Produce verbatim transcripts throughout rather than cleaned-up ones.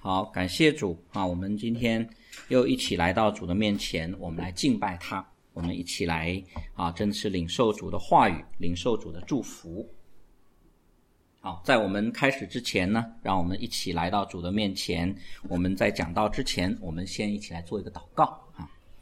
好，感谢主啊！我们今天又一起来到主的面前，我们来敬拜他，我们一起来啊，真是领受主的话语，领受主的祝福。好，在我们开始之前呢，让我们一起来到主的面前。我们在讲道之前，我们先一起来做一个祷告啊。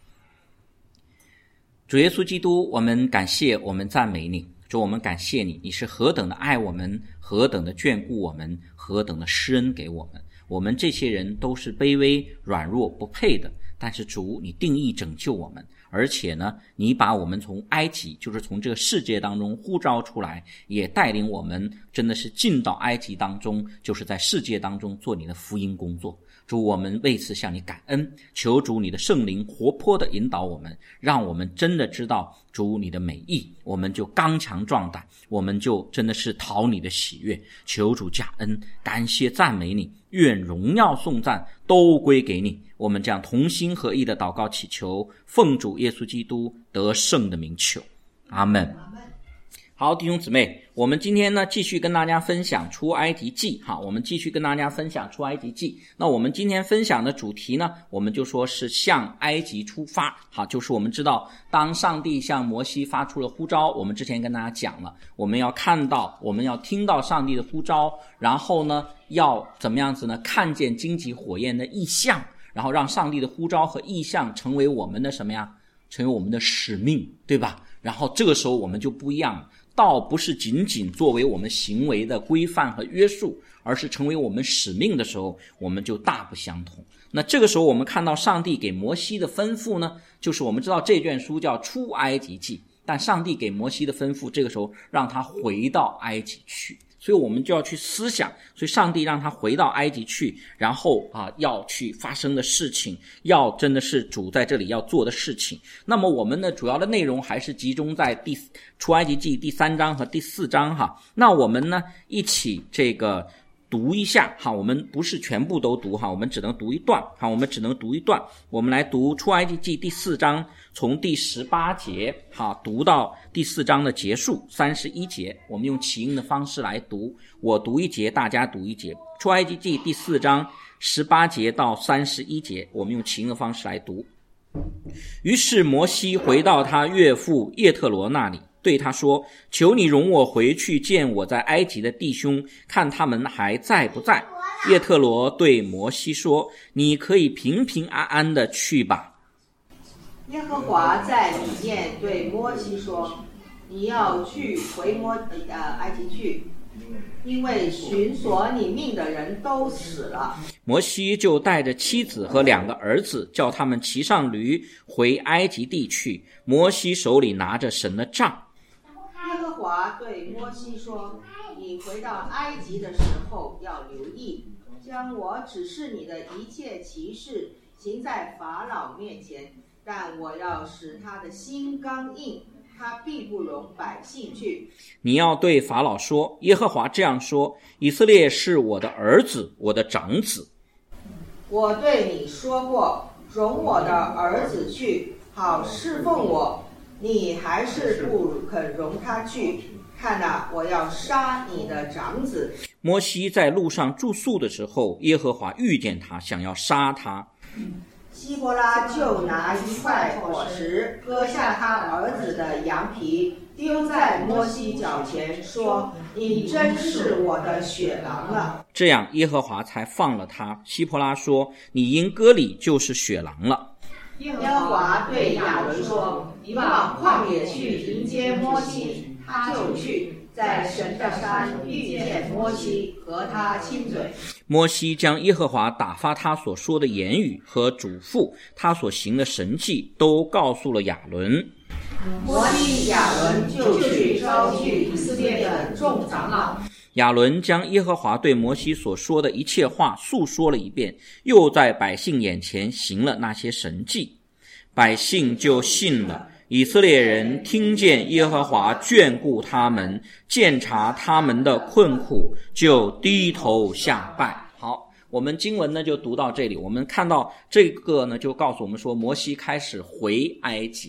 主耶稣基督，我们感谢，我们赞美你。主，我们感谢你，你是何等的爱我们，何等的眷顾我们，何等的施恩给我们。我们这些人都是卑微、软弱、不配的，但是主，你定义拯救我们，而且呢，你把我们从埃及，就是从这个世界当中呼召出来，也带领我们真的是进到埃及当中，就是在世界当中做你的福音工作。主，我们为此向你感恩，求主你的圣灵活泼地引导我们，让我们真的知道主你的美意，我们就刚强壮胆，我们就真的是讨你的喜悦。求主加恩，感谢赞美你，愿荣耀颂赞都归给你。我们这样同心合意的祷告祈求，奉主耶稣基督得胜的名求，阿们。好，弟兄姊妹，我们今天呢继续跟大家分享出埃及记。好，我们继续跟大家分享出埃及记。那我们今天分享的主题呢，我们就说是向埃及出发。好，就是我们知道当上帝向摩西发出了呼召，我们之前跟大家讲了，我们要看到，我们要听到上帝的呼召，然后呢要怎么样子呢？看见荆棘火焰的异象，然后让上帝的呼召和异象成为我们的什么呀？成为我们的使命，对吧？然后这个时候我们就不一样了，倒不是仅仅作为我们行为的规范和约束，而是成为我们使命的时候，我们就大不相同。那这个时候我们看到上帝给摩西的吩咐呢，就是我们知道这卷书叫出埃及记，但上帝给摩西的吩咐，这个时候让他回到埃及去。所以我们就要去思想，所以上帝让他回到埃及去，然后啊要去发生的事情，要真的是主在这里要做的事情。那么我们的主要的内容还是集中在第出埃及记第三章和第四章哈。那我们呢一起这个读一下哈，我们不是全部都读哈，我们只能读一段哈，我们只能读一段。我们来读出埃及记第四章，从第十八节哈读到第四章的结束三十一节，我们用起音的方式来读，我读一节，大家读一节。出埃及记第四章十八节到三十一节，我们用起音的方式来读。于是摩西回到他岳父叶特罗那里，对他说，求你容我回去见我在埃及的弟兄，看他们还在不在。叶特罗对摩西说，你可以平平安安的去吧。 耶和华在里面对摩西说，你要去回摩呃埃及去，因为寻索你命的人都死了。 摩西就带着妻子和两个儿子，叫他们骑上驴回埃及地去。摩西手里拿着神的杖。 耶和华对摩西说，你回到埃及的时候要留意，将我指示你的一切奇事行在法老面前，但我要使他的心刚硬，他必不容百姓去。 你要对法老说，耶和华这样说，以色列是我的儿子，我的长子。 我对你说过，容我的儿子去，好侍奉我，你还是不肯容他去。看哪，我要杀你的长子。 摩西在路上住宿的时候，耶和华遇见他，想要杀他。 希伯拉就拿一块火石，割下他儿子的羊皮，丢在摩西脚前，说，你真是我的血狼了。 这样耶和华才放了他。希伯拉说，你因割礼就是血狼了。 耶和华对亚伦说，你往旷野去迎接摩西，他就去，在神的山遇见摩西，和他亲嘴。 摩西将耶和华打发他所说的言语和嘱咐他所行的神迹都告诉了亚伦。 摩西亚伦就去招聚以色列的众长老。 亚伦将耶和华对摩西所说的一切话述说了一遍，又在百姓眼前行了那些神迹，百姓就信了。以色列人听见耶和华眷顾他们，鉴察他们的困苦，就低头下拜。好，我们经文呢就读到这里。我们看到这个呢就告诉我们说，摩西开始回埃及，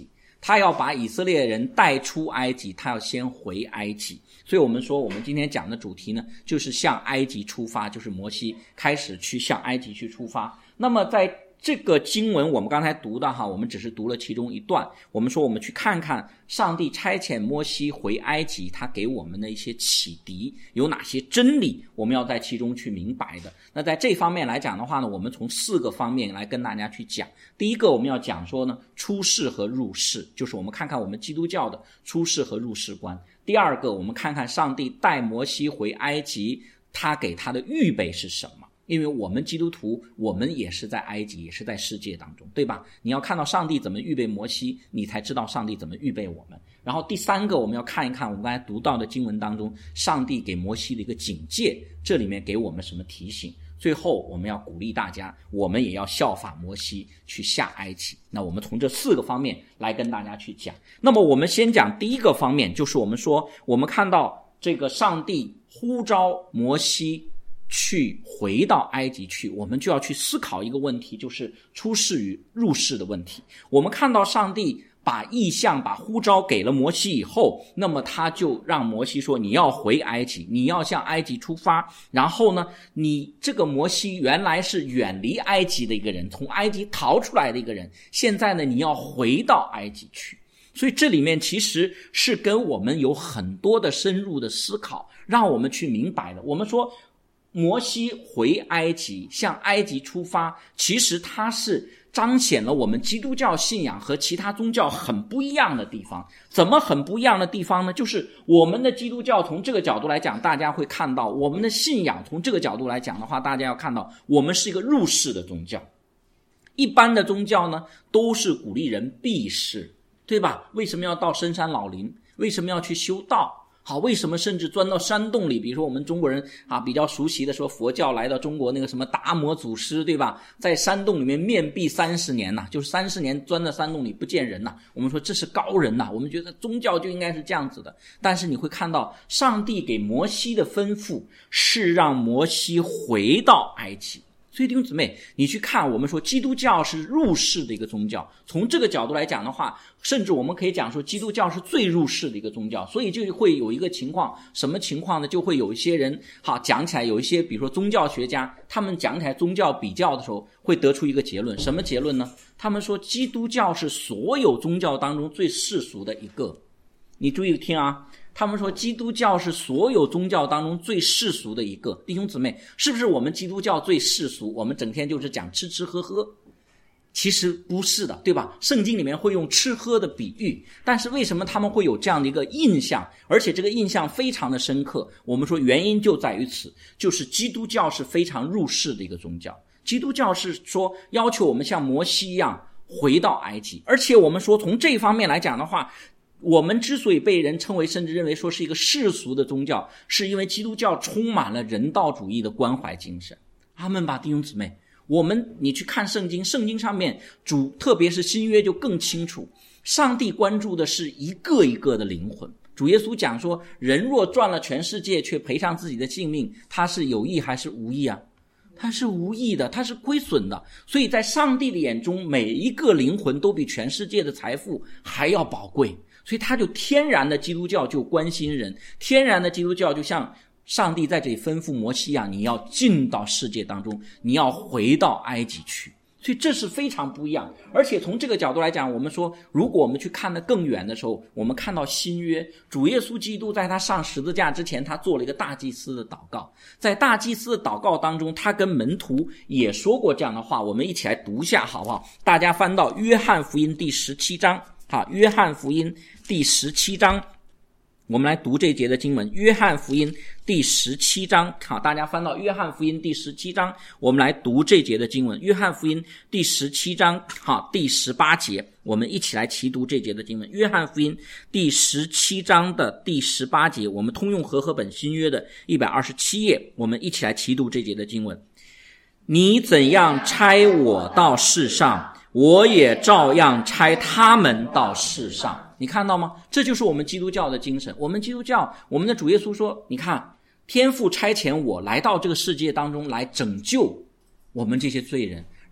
他要把以色列人带出埃及，他要先回埃及。所以我们说我们今天讲的主题呢，就是向埃及出发，就是摩西开始去向埃及去出发。那么在这个经文我们刚才读的哈，我们只是读了其中一段。我们说我们去看看上帝差遣摩西回埃及，他给我们的一些启迪，有哪些真理我们要在其中去明白的。那在这方面来讲的话呢，我们从四个方面来跟大家去讲。第一个我们要讲说呢，出世和入世，就是我们看看我们基督教的出世和入世观。第二个我们看看上帝带摩西回埃及，他给他的预备是什么。因为我们基督徒，我们也是在埃及，也是在世界当中，对吧？你要看到上帝怎么预备摩西，你才知道上帝怎么预备我们。然后第三个我们要看一看我们刚才读到的经文当中，上帝给摩西的一个警戒，这里面给我们什么提醒。最后我们要鼓励大家，我们也要效法摩西去下埃及。那我们从这四个方面来跟大家去讲。那么我们先讲第一个方面，就是我们说我们看到这个上帝呼召摩西去回到埃及去，我们就要去思考一个问题，就是出世与入世的问题。我们看到上帝把意象把呼召给了摩西以后，那么他就让摩西说，你要回埃及，你要向埃及出发。然后呢，你这个摩西原来是远离埃及的一个人，从埃及逃出来的一个人，现在呢你要回到埃及去。所以这里面其实是跟我们有很多的深入的思考，让我们去明白的。我们说摩西回埃及，向埃及出发，其实它是彰显了我们基督教信仰和其他宗教很不一样的地方。怎么很不一样的地方呢？就是我们的基督教从这个角度来讲，大家会看到我们的信仰从这个角度来讲的话，大家要看到我们是一个入世的宗教。一般的宗教呢，都是鼓励人避世，对吧？为什么要到深山老林？为什么要去修道？好，为什么甚至钻到山洞里？比如说我们中国人啊比较熟悉的说，佛教来到中国那个什么达摩祖师，对吧？在山洞里面面壁三十年呐、啊，就是三十年钻到山洞里不见人呐、啊。我们说这是高人呐、啊，我们觉得宗教就应该是这样子的。但是你会看到，上帝给摩西的吩咐是让摩西回到埃及。所以弟兄姊妹，你去看，我们说基督教是入世的一个宗教，从这个角度来讲的话，甚至我们可以讲说基督教是最入世的一个宗教。所以就会有一个情况，什么情况呢？就会有一些人好讲起来，有一些比如说宗教学家，他们讲起来宗教比较的时候，会得出一个结论。什么结论呢？他们说基督教是所有宗教当中最世俗的一个。你注意听啊，他们说基督教是所有宗教当中最世俗的一个。弟兄姊妹，是不是我们基督教最世俗？我们整天就是讲吃吃喝喝。其实不是的，对吧？圣经里面会用吃喝的比喻，但是为什么他们会有这样的一个印象，而且这个印象非常的深刻？我们说原因就在于此，就是基督教是非常入世的一个宗教。基督教是说要求我们像摩西一样回到埃及，而且我们说从这方面来讲的话，我们之所以被人称为甚至认为说是一个世俗的宗教，是因为基督教充满了人道主义的关怀精神。阿们吧，弟兄姊妹。我们你去看圣经，圣经上面主特别是新约就更清楚，上帝关注的是一个一个的灵魂。主耶稣讲说，人若赚了全世界却赔上自己的性命，他是有益还是无益啊？他是无益的，他是亏损的。所以在上帝的眼中，每一个灵魂都比全世界的财富还要宝贵。所以他就天然的基督教就关心人，天然的基督教就像上帝在这里吩咐摩西啊，你要进到世界当中，你要回到埃及去。所以这是非常不一样。而且从这个角度来讲，我们说如果我们去看得更远的时候，我们看到新约主耶稣基督在他上十字架之前，他做了一个大祭司的祷告。在大祭司的祷告当中，他跟门徒也说过这样的话，我们一起来读一下好不好？大家翻到约翰福音第十七章。好，约翰福音第十七章，我们来读这节的经文。约翰福音第十七章，好，大家翻到约翰福音第十七章，我们来读这节的经文。约翰福音第十七章，好，第十八节，我们一起来齐读这节的经文。约翰福音第十七章的第十八节，我们通用和合本新约的一百二十七页，我们一起来齐读这节的经文。你怎样差我到世上，我也照样差他们到世上。你看到吗？这就是我们基督教的精神。我们基督教，我们的主耶稣说，你看，天父差遣我来到这个世界当中来拯救我们这些罪人，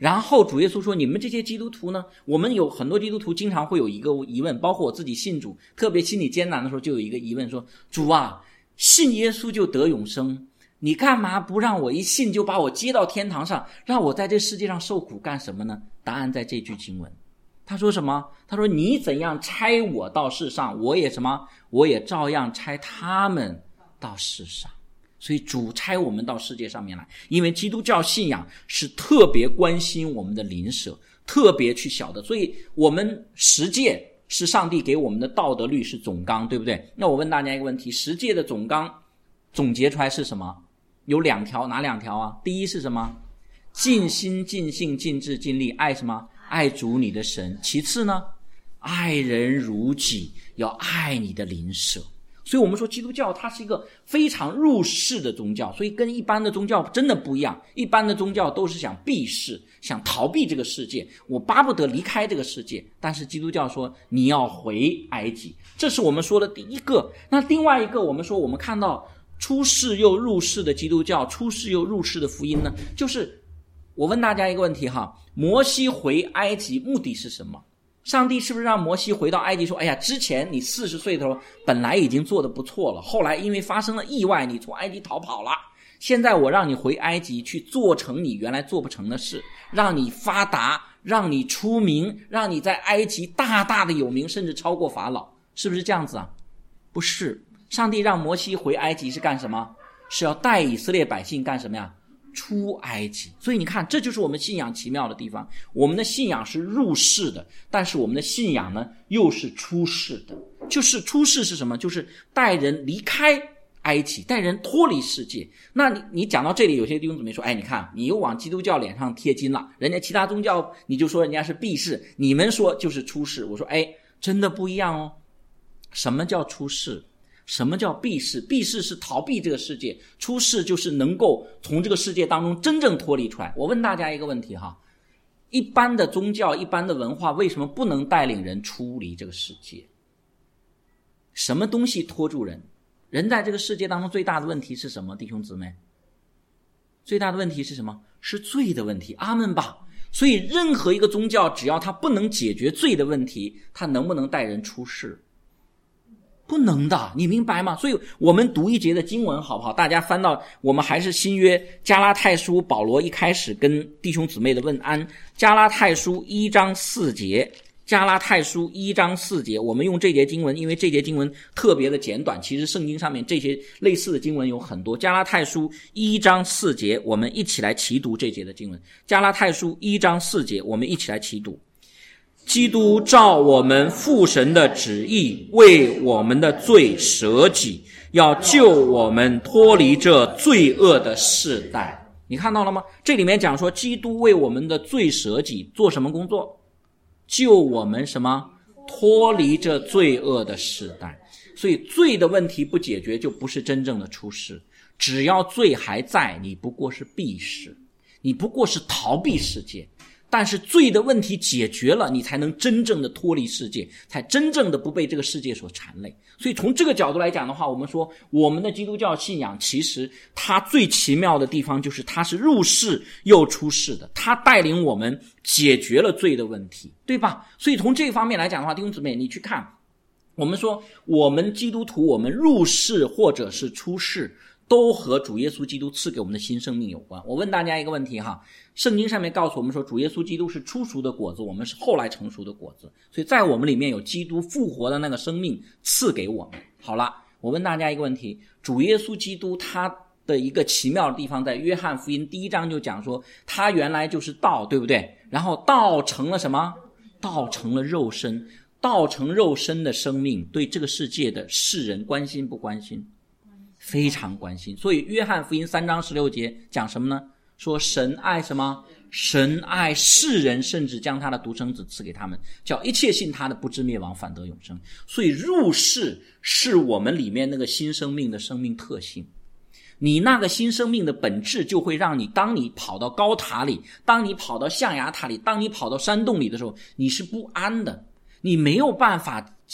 然后主耶稣说，你们这些基督徒呢，我们有很多基督徒经常会有一个疑问，包括我自己信主，特别心里艰难的时候就有一个疑问说，主啊，信耶稣就得永生，你干嘛不让我一信就把我接到天堂上，让我在这世界上受苦干什么呢？答案在这句经文。他说什么？他说你怎样差我到世上，我也什么？我也照样差他们到世上。所以主差我们到世界上面来，因为基督教信仰是特别关心我们的邻舍，特别去晓得，所以我们十诫是上帝给我们的道德律，是总纲，对不对？那我问大家一个问题，十诫的总纲总结出来是什么？有两条，哪两条啊？第一是什么？尽心尽性尽智尽力爱什么？爱主你的神。其次呢，爱人如己，要爱你的邻舍。所以我们说基督教它是一个非常入世的宗教，所以跟一般的宗教真的不一样。一般的宗教都是想避世，想逃避这个世界，我巴不得离开这个世界。但是基督教说你要回埃及，这是我们说的第一个。那另外一个，我们说我们看到出世又入世的基督教，出世又入世的福音呢，就是我问大家一个问题哈，摩西回埃及目的是什么？上帝是不是让摩西回到埃及说，哎呀，之前你四十岁的时候本来已经做得不错了，后来因为发生了意外，你从埃及逃跑了，现在我让你回埃及去做成你原来做不成的事，让你发达，让你出名，让你在埃及大大的有名，甚至超过法老，是不是这样子啊？不是，上帝让摩西回埃及是干什么？是要带以色列百姓干什么呀？出埃及。所以你看，这就是我们信仰奇妙的地方，我们的信仰是入世的，但是我们的信仰呢又是出世的。就是出世是什么？就是带人离开埃及，带人脱离世界。那你你讲到这里，有些弟兄姊妹说，哎，你看你又往基督教脸上贴金了，人家其他宗教你就说人家是避世，你们说就是出世。我说哎，真的不一样哦。什么叫出世？什么叫避世？避世是逃避这个世界，出世就是能够从这个世界当中真正脱离出来。我问大家一个问题哈，一般的宗教，一般的文化为什么不能带领人出离这个世界？什么东西拖住人？人在这个世界当中最大的问题是什么？弟兄姊妹，最大的问题是什么？是罪的问题。阿们吧。所以任何一个宗教，只要它不能解决罪的问题，它能不能带人出世？不能的，你明白吗？所以我们读一节的经文好不好？大家翻到我们还是新约加拉太书，保罗一开始跟弟兄姊妹的问安，加拉太书一章四节，加拉太书一章四节，我们用这节经文，因为这节经文特别的简短，其实圣经上面这些类似的经文有很多。加拉太书一章四节，我们一起来齐读这节的经文。加拉太书一章四节，我们一起来齐读。基督照我们父神的旨意，为我们的罪舍己，要救我们脱离这罪恶的世代。你看到了吗？这里面讲说基督为我们的罪舍己，做什么工作？救我们什么？脱离这罪恶的世代。所以罪的问题不解决，就不是真正的出世。只要罪还在，你不过是避世，你不过是逃避世界。但是罪的问题解决了，你才能真正的脱离世界，才真正的不被这个世界所缠累。所以从这个角度来讲的话，我们说我们的基督教信仰其实它最奇妙的地方就是它是入世又出世的，它带领我们解决了罪的问题，对吧？所以从这方面来讲的话，弟兄姊妹，你去看，我们说我们基督徒，我们入世或者是出世，都和主耶稣基督赐给我们的新生命有关。我问大家一个问题哈，圣经上面告诉我们说主耶稣基督是初熟的果子，我们是后来成熟的果子，所以在我们里面有基督复活的那个生命赐给我们。好了，我问大家一个问题，主耶稣基督他的一个奇妙的地方，在约翰福音第一章就讲说他原来就是道，对不对？然后道成了什么？道成了肉身。道成肉身的生命对这个世界的世人关心不关心？非常关心。所以约翰福音三章十六节讲什么呢？说神爱什么？神爱世人，甚至将他的独生子赐给他们，叫一切信他的不至灭亡，反得永生。所以入世是我们里面那个新生命的生命特性。你那个新生命的本质就会让你，当你跑到高塔里，当你跑到象牙塔里，当你跑到山洞里的时候，你是不安的，你没有办法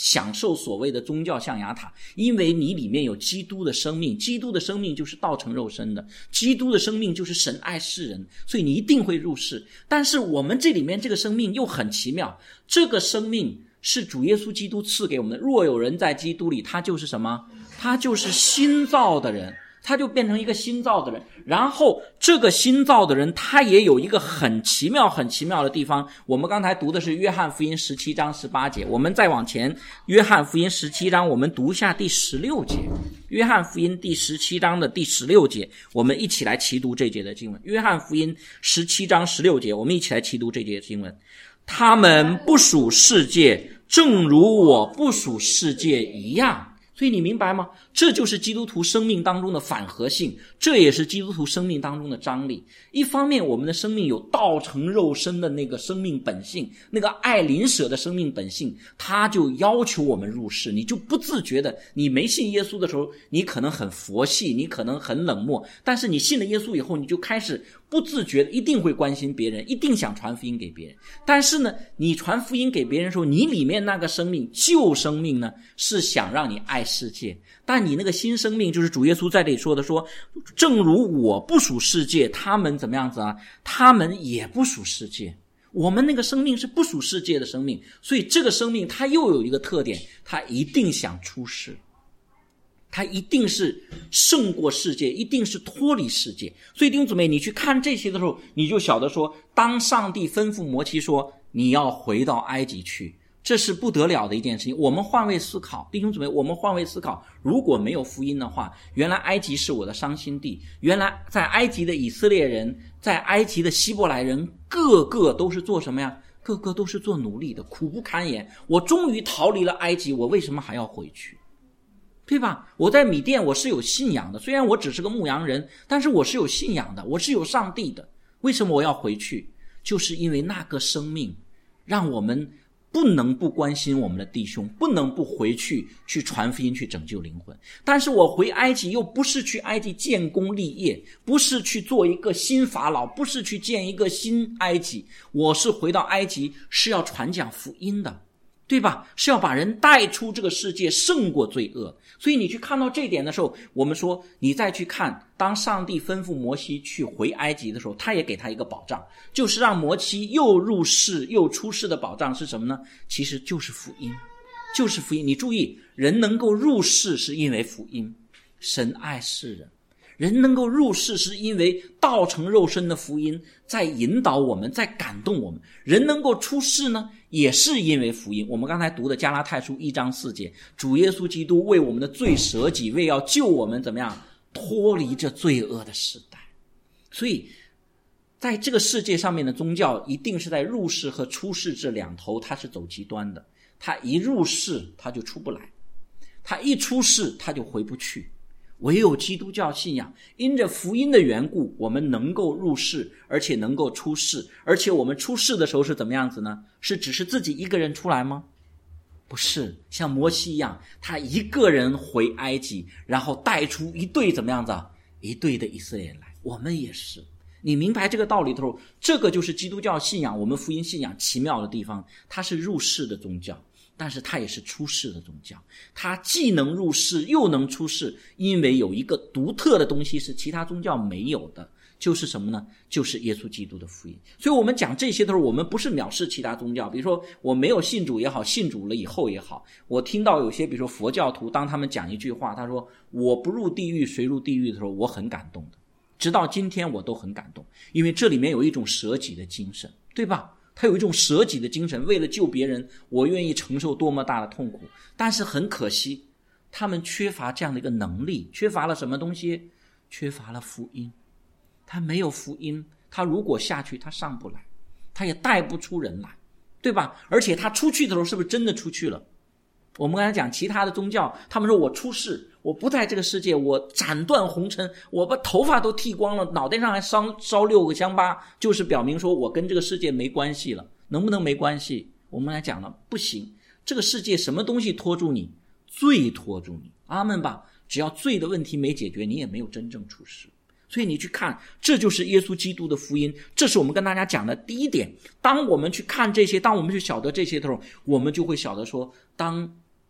享受所谓的宗教象牙塔，因为你里面有基督的生命，基督的生命就是道成肉身的，基督的生命就是神爱世人，所以你一定会入世。但是我们这里面这个生命又很奇妙，这个生命是主耶稣基督赐给我们的，若有人在基督里，他就是什么？他就是新造的人，他就变成一个新造的人。然后这个新造的人他也有一个很奇妙很奇妙的地方，我们刚才读的是约翰福音十七章十八节，我们再往前，约翰福音十七章我们读一下第十六节，约翰福音第十七章的第十六节，我们一起来齐读这节的经文。约翰福音十七章十六节，我们一起来齐读这节的经文。他们不属世界，正如我不属世界一样。所以你明白吗？这就是基督徒生命当中的反合性，这也是基督徒生命当中的张力。一方面我们的生命有道成肉身的那个生命本性，那个爱邻舍的生命本性，他就要求我们入世。你就不自觉的，你没信耶稣的时候你可能很佛系，你可能很冷漠，但是你信了耶稣以后，你就开始不自觉的一定会关心别人，一定想传福音给别人。但是呢，你传福音给别人的时候，你里面那个生命旧生命呢是想让你爱世界，但你那个新生命就是主耶稣在这里说的，说正如我不属世界，他们怎么样子啊？他们也不属世界。我们那个生命是不属世界的生命，所以这个生命它又有一个特点，它一定想出世，它一定是胜过世界，一定是脱离世界。所以弟兄姊妹，你去看这些的时候，你就晓得说，当上帝吩咐摩西说你要回到埃及去，这是不得了的一件事情。我们换位思考，弟兄姊妹，我们换位思考，如果没有福音的话，原来埃及是我的伤心地，原来在埃及的以色列人，在埃及的希伯来人，个个都是做什么呀？个个都是做奴隶的，苦不堪言。我终于逃离了埃及，我为什么还要回去？对吧？我在米甸我是有信仰的，虽然我只是个牧羊人，但是我是有信仰的，我是有上帝的。为什么我要回去？就是因为那个生命让我们不能不关心我们的弟兄，不能不回去去传福音，去拯救灵魂。但是我回埃及又不是去埃及建功立业，不是去做一个新法老，不是去建一个新埃及，我是回到埃及是要传讲福音的，对吧？是要把人带出这个世界，胜过罪恶。所以你去看到这一点的时候，我们说你再去看，当上帝吩咐摩西去回埃及的时候，他也给他一个保障，就是让摩西又入世又出世的保障是什么呢？其实就是福音，就是福音。你注意，人能够入世是因为福音，神爱世人。人能够入世是因为道成肉身的福音在引导我们，在感动我们。人能够出世呢，也是因为福音。我们刚才读的加拉太书一章四节，主耶稣基督为我们的罪舍己，为要救我们怎么样脱离这罪恶的时代。所以在这个世界上面的宗教一定是在入世和出世这两头，它是走极端的。它一入世它就出不来，它一出世它就回不去。唯有基督教信仰，因着福音的缘故，我们能够入世，而且能够出世。而且我们出世的时候是怎么样子呢？是只是自己一个人出来吗？不是，像摩西一样，他一个人回埃及，然后带出一队怎么样子啊？一队的以色列人来。我们也是。你明白这个道理的时候，这个就是基督教信仰，我们福音信仰奇妙的地方，它是入世的宗教。但是它也是出世的宗教，它既能入世又能出世，因为有一个独特的东西是其他宗教没有的，就是什么呢？就是耶稣基督的福音。所以我们讲这些的时候，我们不是藐视其他宗教，比如说我没有信主也好，信主了以后也好，我听到有些比如说佛教徒，当他们讲一句话，他说我不入地狱谁入地狱的时候，我很感动的，直到今天我都很感动，因为这里面有一种舍己的精神，对吧？他有一种舍己的精神，为了救别人，我愿意承受多么大的痛苦。但是很可惜，他们缺乏这样的一个能力，缺乏了什么东西？缺乏了福音。他没有福音，他如果下去他上不来，他也带不出人来，对吧？而且他出去的时候是不是真的出去了？我们刚才讲其他的宗教，他们说我出世，我不在这个世界，我斩断红尘，我把头发都剃光了，脑袋上还烧烧六个香疤，就是表明说我跟这个世界没关系了。能不能没关系？我们来讲了，不行。这个世界什么东西拖住你？罪拖住你。阿们吧。只要罪的问题没解决，你也没有真正出世。所以你去看，这就是耶稣基督的福音，这是我们跟大家讲的第一点。当我们去看这些，当我们去晓得这些的时候，我们就会晓得说，当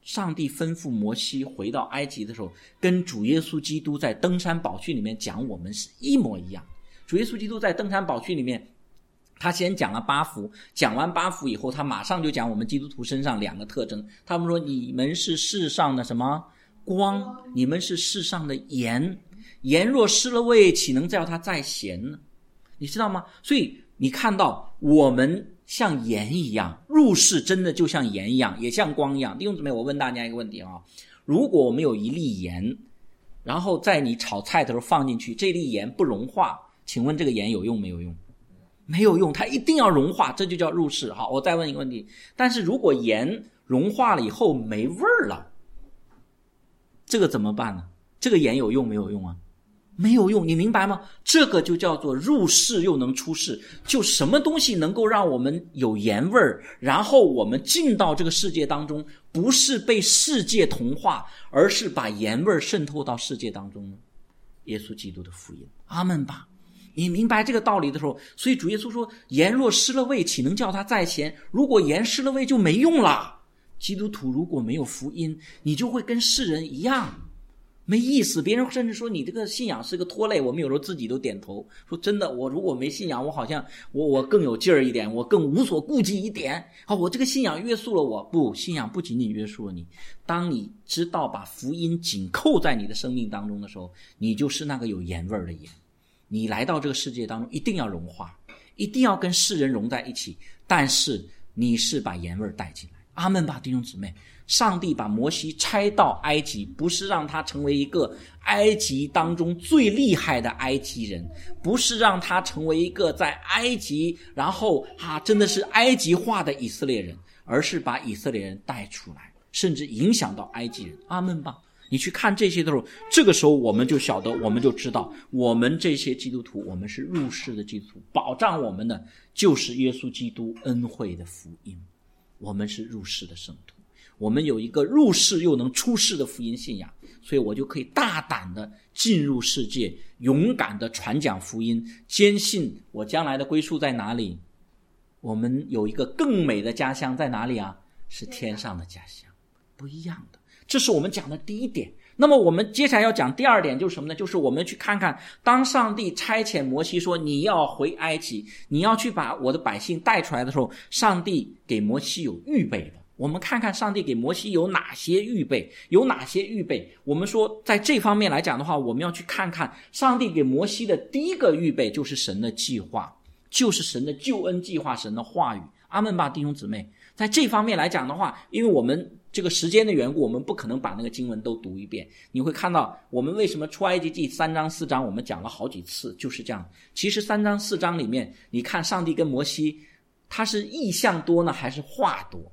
上帝吩咐摩西回到埃及的时候，跟主耶稣基督在登山宝训里面讲我们是一模一样。主耶稣基督在登山宝训里面，他先讲了八福，讲完八福以后，他马上就讲我们基督徒身上两个特征。他们说你们是世上的什么光，你们是世上的盐，盐若失了味，岂能叫它再咸呢？你知道吗？所以你看到我们像盐一样，入世真的就像盐一样，也像光一样。弟兄姊妹，我问大家一个问题啊，如果我们有一粒盐，然后在你炒菜的时候放进去，这粒盐不融化，请问这个盐有用没有用？没有用，它一定要融化，这就叫入世。好，我再问一个问题，但是如果盐融化了以后没味儿了，这个怎么办呢？这个盐有用没有用啊？没有用，你明白吗？这个就叫做入世又能出世。就什么东西能够让我们有盐味儿，然后我们进到这个世界当中，不是被世界同化，而是把盐味儿渗透到世界当中呢？耶稣基督的福音，阿们吧。你明白这个道理的时候，所以主耶稣说盐若失了味，岂能叫它再咸？如果盐失了味就没用了。基督徒如果没有福音，你就会跟世人一样没意思。别人甚至说你这个信仰是个拖累，我们有时候自己都点头说真的，我如果没信仰，我好像我我更有劲儿一点，我更无所顾忌一点。好，我这个信仰约束了我。不，信仰不仅仅约束了你，当你知道把福音紧扣在你的生命当中的时候，你就是那个有盐味儿的盐。你来到这个世界当中一定要融化，一定要跟世人融在一起，但是你是把盐味儿带进来。阿们吧，弟兄姊妹。上帝把摩西差到埃及，不是让他成为一个埃及当中最厉害的埃及人，不是让他成为一个在埃及然后啊真的是埃及化的以色列人，而是把以色列人带出来，甚至影响到埃及人。阿们吧。你去看这些的时候，这个时候我们就晓得，我们就知道，我们这些基督徒，我们是入世的基督徒，保障我们的就是耶稣基督恩惠的福音。我们是入世的圣徒，我们有一个入世又能出世的福音信仰，所以我就可以大胆的进入世界，勇敢的传讲福音，坚信我将来的归宿在哪里。我们有一个更美的家乡在哪里啊？是天上的家乡，不一样的。这是我们讲的第一点。那么我们接下来要讲第二点，就是什么呢？就是我们去看看，当上帝差遣摩西说你要回埃及，你要去把我的百姓带出来的时候，上帝给摩西有预备的。我们看看上帝给摩西有哪些预备，有哪些预备。我们说在这方面来讲的话，我们要去看看上帝给摩西的第一个预备，就是神的计划，就是神的救恩计划，神的话语。阿们吧，弟兄姊妹。在这方面来讲的话，因为我们这个时间的缘故，我们不可能把那个经文都读一遍。你会看到我们为什么出埃及记三章四章我们讲了好几次，就是这样。其实三章四章里面，你看上帝跟摩西，他是意象多呢还是话多？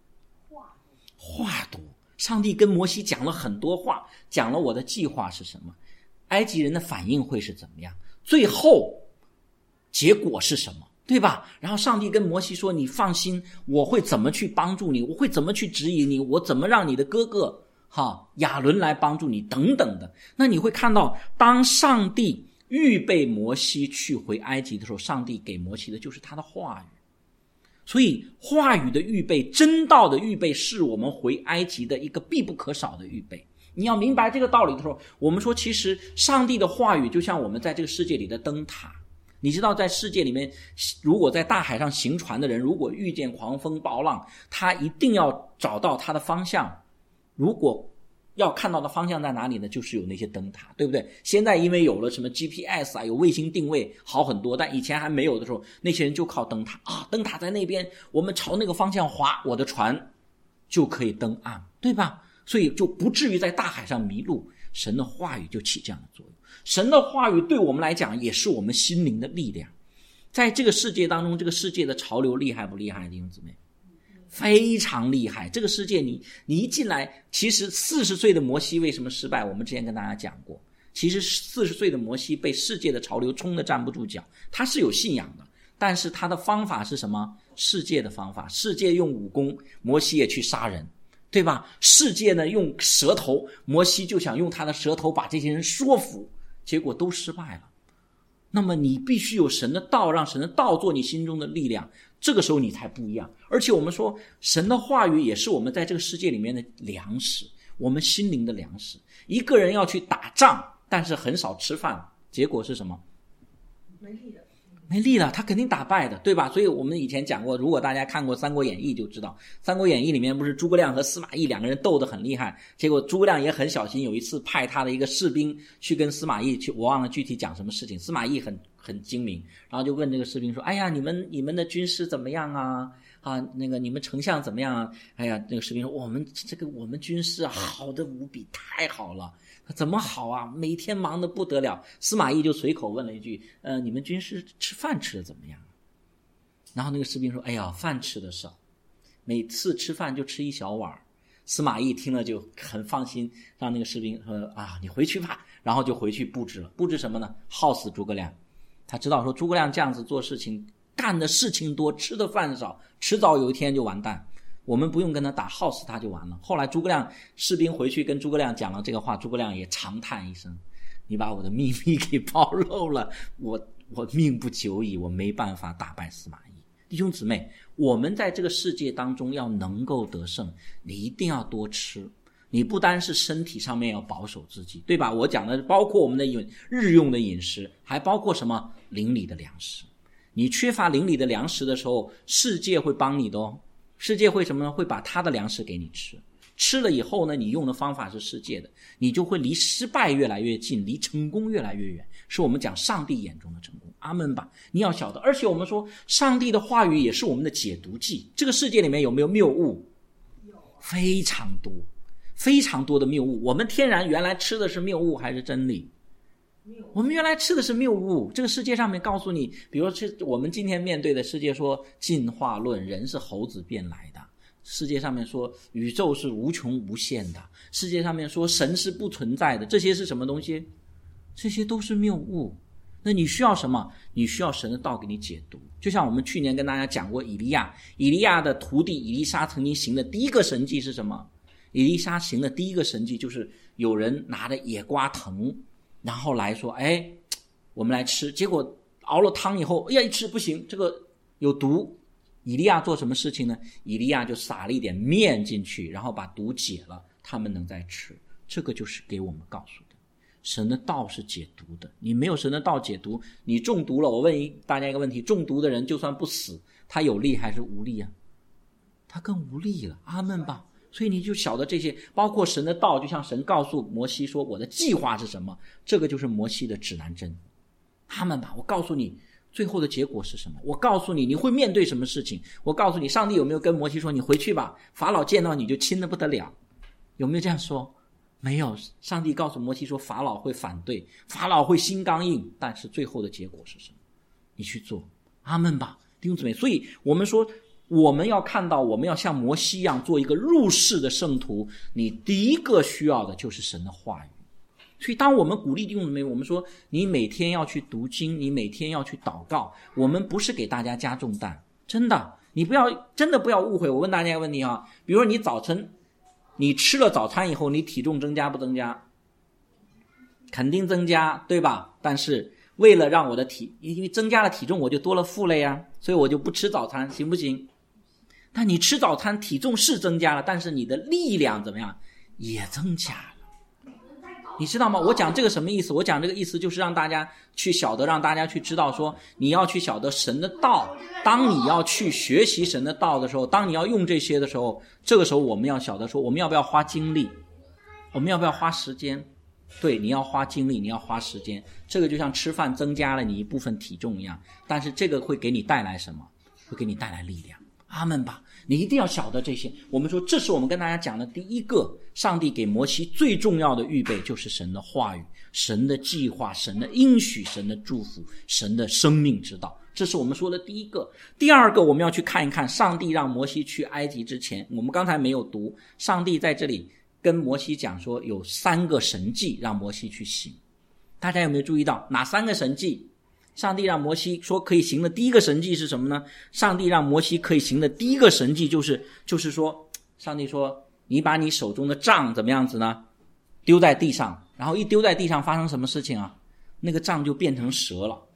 话多。上帝跟摩西讲了很多话，讲了我的计划是什么，埃及人的反应会是怎么样，最后结果是什么，对吧？然后上帝跟摩西说，你放心，我会怎么去帮助你，我会怎么去指引你，我怎么让你的哥哥哈亚伦来帮助你等等的。那你会看到，当上帝预备摩西去回埃及的时候，上帝给摩西的就是他的话语。所以话语的预备，真道的预备，是我们回埃及的一个必不可少的预备。你要明白这个道理的时候，我们说其实上帝的话语就像我们在这个世界里的灯塔。你知道在世界里面，如果在大海上行船的人，如果遇见狂风暴浪，他一定要找到他的方向。如果要看到的方向在哪里呢？就是有那些灯塔，对不对？现在因为有了什么 G P S 啊，有卫星定位好很多，但以前还没有的时候，那些人就靠灯塔啊，灯塔在那边，我们朝那个方向划，我的船就可以登岸，对吧？所以就不至于在大海上迷路。神的话语就起这样的作用。神的话语对我们来讲也是我们心灵的力量。在这个世界当中，这个世界的潮流厉害不厉害，弟兄姊妹？非常厉害。这个世界你你一进来，其实四十岁的摩西为什么失败，我们之前跟大家讲过。其实四十岁的摩西被世界的潮流冲得站不住脚，他是有信仰的，但是他的方法是什么？世界的方法。世界用武功，摩西也去杀人，对吧？世界呢用舌头，摩西就想用他的舌头把这些人说服，结果都失败了。那么你必须有神的道，让神的道做你心中的力量， 这个时候你才不一样。而且我们说神的话语也是我们在这个世界里面的粮食，我们心灵的粮食。一个人要去打仗，但是很少吃饭，结果是什么？ 没力了， 没力了，他肯定打败的，对吧？所以我们以前讲过，如果大家看过《三国演义》就知道，《三国演义》里面不是诸葛亮和司马懿两个人斗得很厉害，结果诸葛亮也很小心，有一次派他的一个士兵去跟司马懿去，我忘了具体讲什么事情，司马懿很很精明，然后就问这个士兵说，哎呀，你们你们的军师怎么样啊？啊，那个你们丞相怎么样啊？哎呀，那个士兵说，我们这个我们军师啊，好的无比，太好了。怎么好啊？每天忙得不得了。司马懿就随口问了一句，呃，你们军师吃饭吃的怎么样？然后那个士兵说，哎呀，饭吃的少，每次吃饭就吃一小碗。司马懿听了就很放心，让那个士兵说，啊，你回去吧。然后就回去布置了，布置什么呢？耗死诸葛亮。他知道说诸葛亮这样子做事情，干的事情多，吃的饭少，迟早有一天就完蛋。我们不用跟他打，耗死他就完了。后来诸葛亮士兵回去跟诸葛亮讲了这个话，诸葛亮也长叹一声，你把我的秘密给暴露了，我我命不久矣，我没办法打败司马懿。弟兄姊妹，我们在这个世界当中要能够得胜，你一定要多吃。你不单是身体上面要保守自己，对吧？我讲的包括我们的日用的饮食，还包括什么？灵里的粮食。你缺乏灵里的粮食的时候，世界会帮你的哦。世界会什么呢？会把他的粮食给你吃，吃了以后呢，你用的方法是世界的，你就会离失败越来越近，离成功越来越远，是我们讲上帝眼中的成功。阿们吧。你要晓得，而且我们说上帝的话语也是我们的解毒剂。这个世界里面有没有谬误？非常多，非常多的谬误。我们天然原来吃的是谬误还是真理？我们原来吃的是谬误。这个世界上面告诉你，比如说我们今天面对的世界说进化论，人是猴子变来的，世界上面说宇宙是无穷无限的，世界上面说神是不存在的，这些是什么东西？这些都是谬误。那你需要什么？你需要神的道给你解读。就像我们去年跟大家讲过以利亚，以利亚的徒弟以利沙曾经行的第一个神迹是什么？以利沙行的第一个神迹就是有人拿着野瓜藤，然后来说，哎，我们来吃，结果熬了汤以后，哎呀，一吃不行，这个有毒。以利亚做什么事情呢？以利亚就撒了一点面进去，然后把毒解了，他们能再吃。这个就是给我们告诉的，神的道是解毒的。你没有神的道解毒，你中毒了，我问一大家一个问题，中毒的人就算不死，他有力还是无力啊？他更无力了。阿们吧。所以你就晓得这些，包括神的道，就像神告诉摩西说我的计划是什么，这个就是摩西的指南针。阿们吧。我告诉你最后的结果是什么，我告诉你你会面对什么事情，我告诉你上帝有没有跟摩西说你回去吧，法老见到你就亲得不得了，有没有这样说？没有。上帝告诉摩西说法老会反对，法老会心刚硬，但是最后的结果是什么？你去做。阿们吧。弟兄姊妹，所以我们说我们要看到，我们要像摩西一样做一个入世的圣徒，你第一个需要的就是神的话语。所以当我们鼓励弟兄姊妹，我们说你每天要去读经，你每天要去祷告，我们不是给大家加重担，真的，你不要真的不要误会。我问大家一个问题啊，比如说你早晨你吃了早餐以后，你体重增加不增加？肯定增加，对吧？但是为了让我的体，因为增加了体重我就多了负累啊，所以我就不吃早餐，行不行？但你吃早餐体重是增加了，但是你的力量怎么样？也增加了。你知道吗？我讲这个什么意思？我讲这个意思就是让大家去晓得，让大家去知道说，你要去晓得神的道。当你要去学习神的道的时候，当你要用这些的时候，这个时候我们要晓得说，我们要不要花精力？我们要不要花时间？对，你要花精力，你要花时间。这个就像吃饭增加了你一部分体重一样，但是这个会给你带来什么？会给你带来力量。阿们吧。你一定要晓得这些。我们说这是我们跟大家讲的第一个，上帝给摩西最重要的预备就是神的话语，神的计划，神的应许，神的祝福，神的生命之道。这是我们说的第一个。第二个，我们要去看一看上帝让摩西去埃及之前，我们刚才没有读，上帝在这里跟摩西讲说有三个神迹让摩西去行。大家有没有注意到哪三个神迹？上帝让摩西说可以行的第一个神迹是什么呢？上帝让摩西可以行的第一个神迹就是就是说，上帝说你把你手中的杖怎么样子呢？丢在地上，然后一丢在地上发生什么事情啊？那个杖就变成蛇了。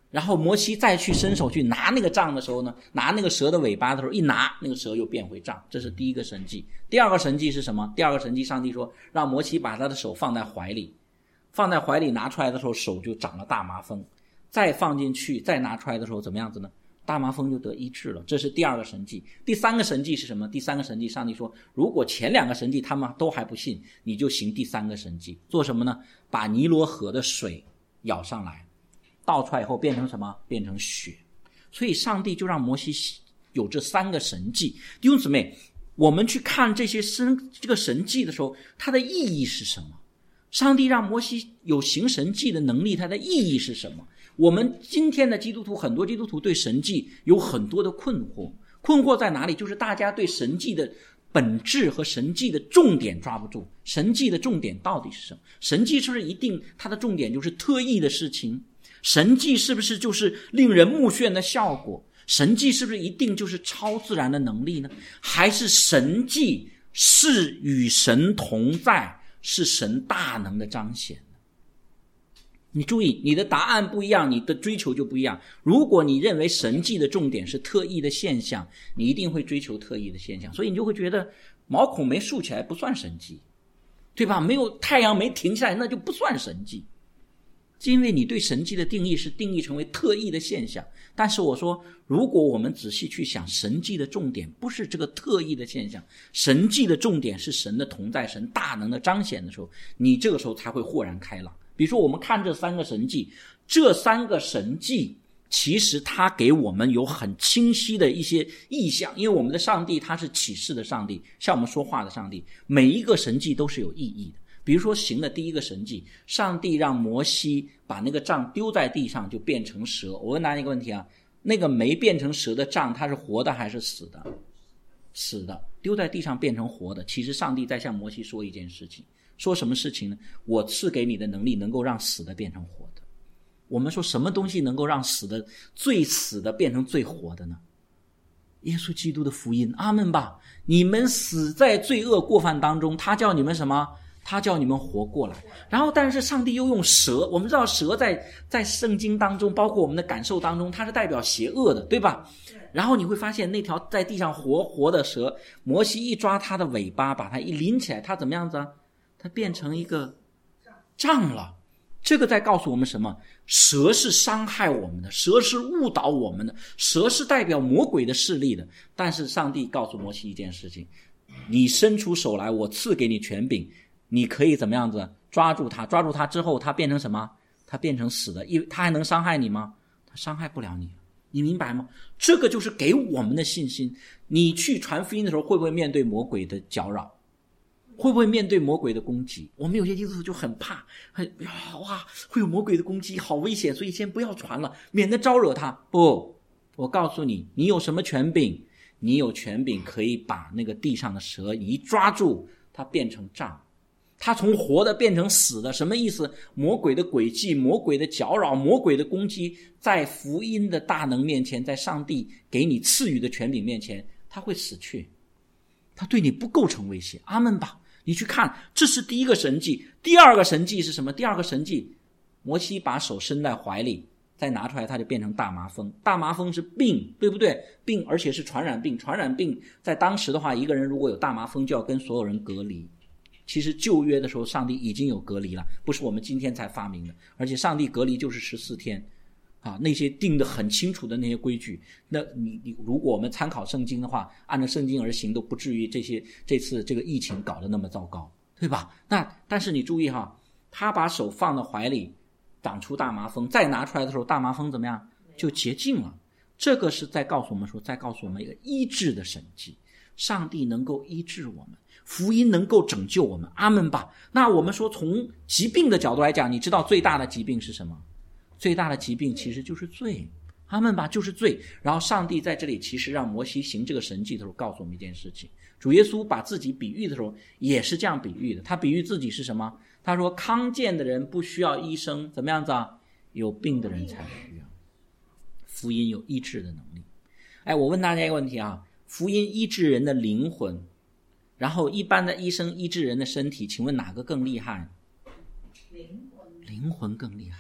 然后摩西再去伸手去拿那个杖的时候呢，拿那个蛇的尾巴的时候，一拿那个蛇又变回杖，这是第一个神迹。第二个神迹是什么？第二个神迹上帝说让摩西把他的手放在怀里，放在怀里拿出来的时候手就长了大麻风，再放进去再拿出来的时候怎么样子呢？大麻风就得医治了，这是第二个神迹。第三个神迹是什么？第三个神迹上帝说如果前两个神迹他们都还不信，你就行第三个神迹。做什么呢？把尼罗河的水舀上来，倒出来以后变成什么？变成血。所以上帝就让摩西有这三个神迹。弟兄姊妹，我们去看这些神这个神迹的时候，它的意义是什么？上帝让摩西有行神迹的能力，它的意义是什么？我们今天的基督徒，很多基督徒对神迹有很多的困惑。困惑在哪里？就是大家对神迹的本质和神迹的重点抓不住。神迹的重点到底是什么？神迹是不是一定它的重点就是特异的事情？神迹是不是就是令人目眩的效果？神迹是不是一定就是超自然的能力呢？还是神迹是与神同在，是神大能的彰显呢？你注意，你的答案不一样，你的追求就不一样。如果你认为神迹的重点是特异的现象，你一定会追求特异的现象，所以你就会觉得毛孔没竖起来不算神迹，对吧？没有太阳没停下来那就不算神迹。因为你对神迹的定义是定义成为特异的现象。但是我说，如果我们仔细去想，神迹的重点不是这个特异的现象，神迹的重点是神的同在，神大能的彰显的时候，你这个时候才会豁然开朗。比如说我们看这三个神迹，这三个神迹其实它给我们有很清晰的一些意象，因为我们的上帝他是启示的上帝，向我们说话的上帝，每一个神迹都是有意义的。比如说行的第一个神迹，上帝让摩西把那个杖丢在地上就变成蛇。我问大家一个问题啊，那个没变成蛇的杖它是活的还是死的？死的。丢在地上变成活的，其实上帝在向摩西说一件事情。说什么事情呢？我赐给你的能力能够让死的变成活的。我们说什么东西能够让死的最死的变成最活的呢？耶稣基督的福音。阿们吧。你们死在罪恶过犯当中，他叫你们什么？他叫你们活过来。然后但是上帝又用蛇，我们知道蛇在在圣经当中，包括我们的感受当中，它是代表邪恶的，对吧？然后你会发现那条在地上活活的蛇，摩西一抓它的尾巴，把它一拎起来，它怎么样子啊？它变成一个杖了。这个在告诉我们什么？蛇是伤害我们的，蛇是误导我们的，蛇是代表魔鬼的势力的。但是上帝告诉摩西一件事情，你伸出手来，我赐给你权柄，你可以怎么样子抓住它，抓住它之后它变成什么？它变成死的。它还能伤害你吗？它伤害不了你，你明白吗？这个就是给我们的信心。你去传福音的时候会不会面对魔鬼的搅扰？会不会面对魔鬼的攻击？我们有些基督徒就很怕，很哇，会有魔鬼的攻击，好危险，所以先不要传了，免得招惹他。不，我告诉你，你有什么权柄？你有权柄可以把那个地上的蛇一抓住，它变成杖，它从活的变成死的。什么意思？魔鬼的诡计，魔鬼的搅扰，魔鬼的攻击，在福音的大能面前，在上帝给你赐予的权柄面前，它会死去，它对你不构成威胁。阿们吧。你去看，这是第一个神迹。第二个神迹是什么？第二个神迹，摩西把手伸在怀里，再拿出来，它就变成大麻风。大麻风是病，对不对？病，而且是传染病。传染病在当时的话，一个人如果有大麻风，就要跟所有人隔离。其实旧约的时候，上帝已经有隔离了，不是我们今天才发明的。而且上帝隔离就是十四天啊，那些定得很清楚的那些规矩，那你你如果我们参考圣经的话，按照圣经而行，都不至于这些这次这个疫情搞得那么糟糕，对吧？那但是你注意哈，他把手放到怀里，长出大麻风，再拿出来的时候，大麻风怎么样？就洁净了。这个是在告诉我们说，在告诉我们一个医治的神迹，上帝能够医治我们，福音能够拯救我们。阿们吧。那我们说从疾病的角度来讲，你知道最大的疾病是什么？最大的疾病其实就是罪。阿们吧，就是罪。然后上帝在这里其实让摩西行这个神迹的时候告诉我们一件事情，主耶稣把自己比喻的时候也是这样比喻的。他比喻自己是什么？他说康健的人不需要医生，怎么样子啊？有病的人才需要。福音有医治的能力。哎，我问大家一个问题啊，福音医治人的灵魂，然后一般的医生医治人的身体，请问哪个更厉害？ 灵魂。 灵魂更厉害。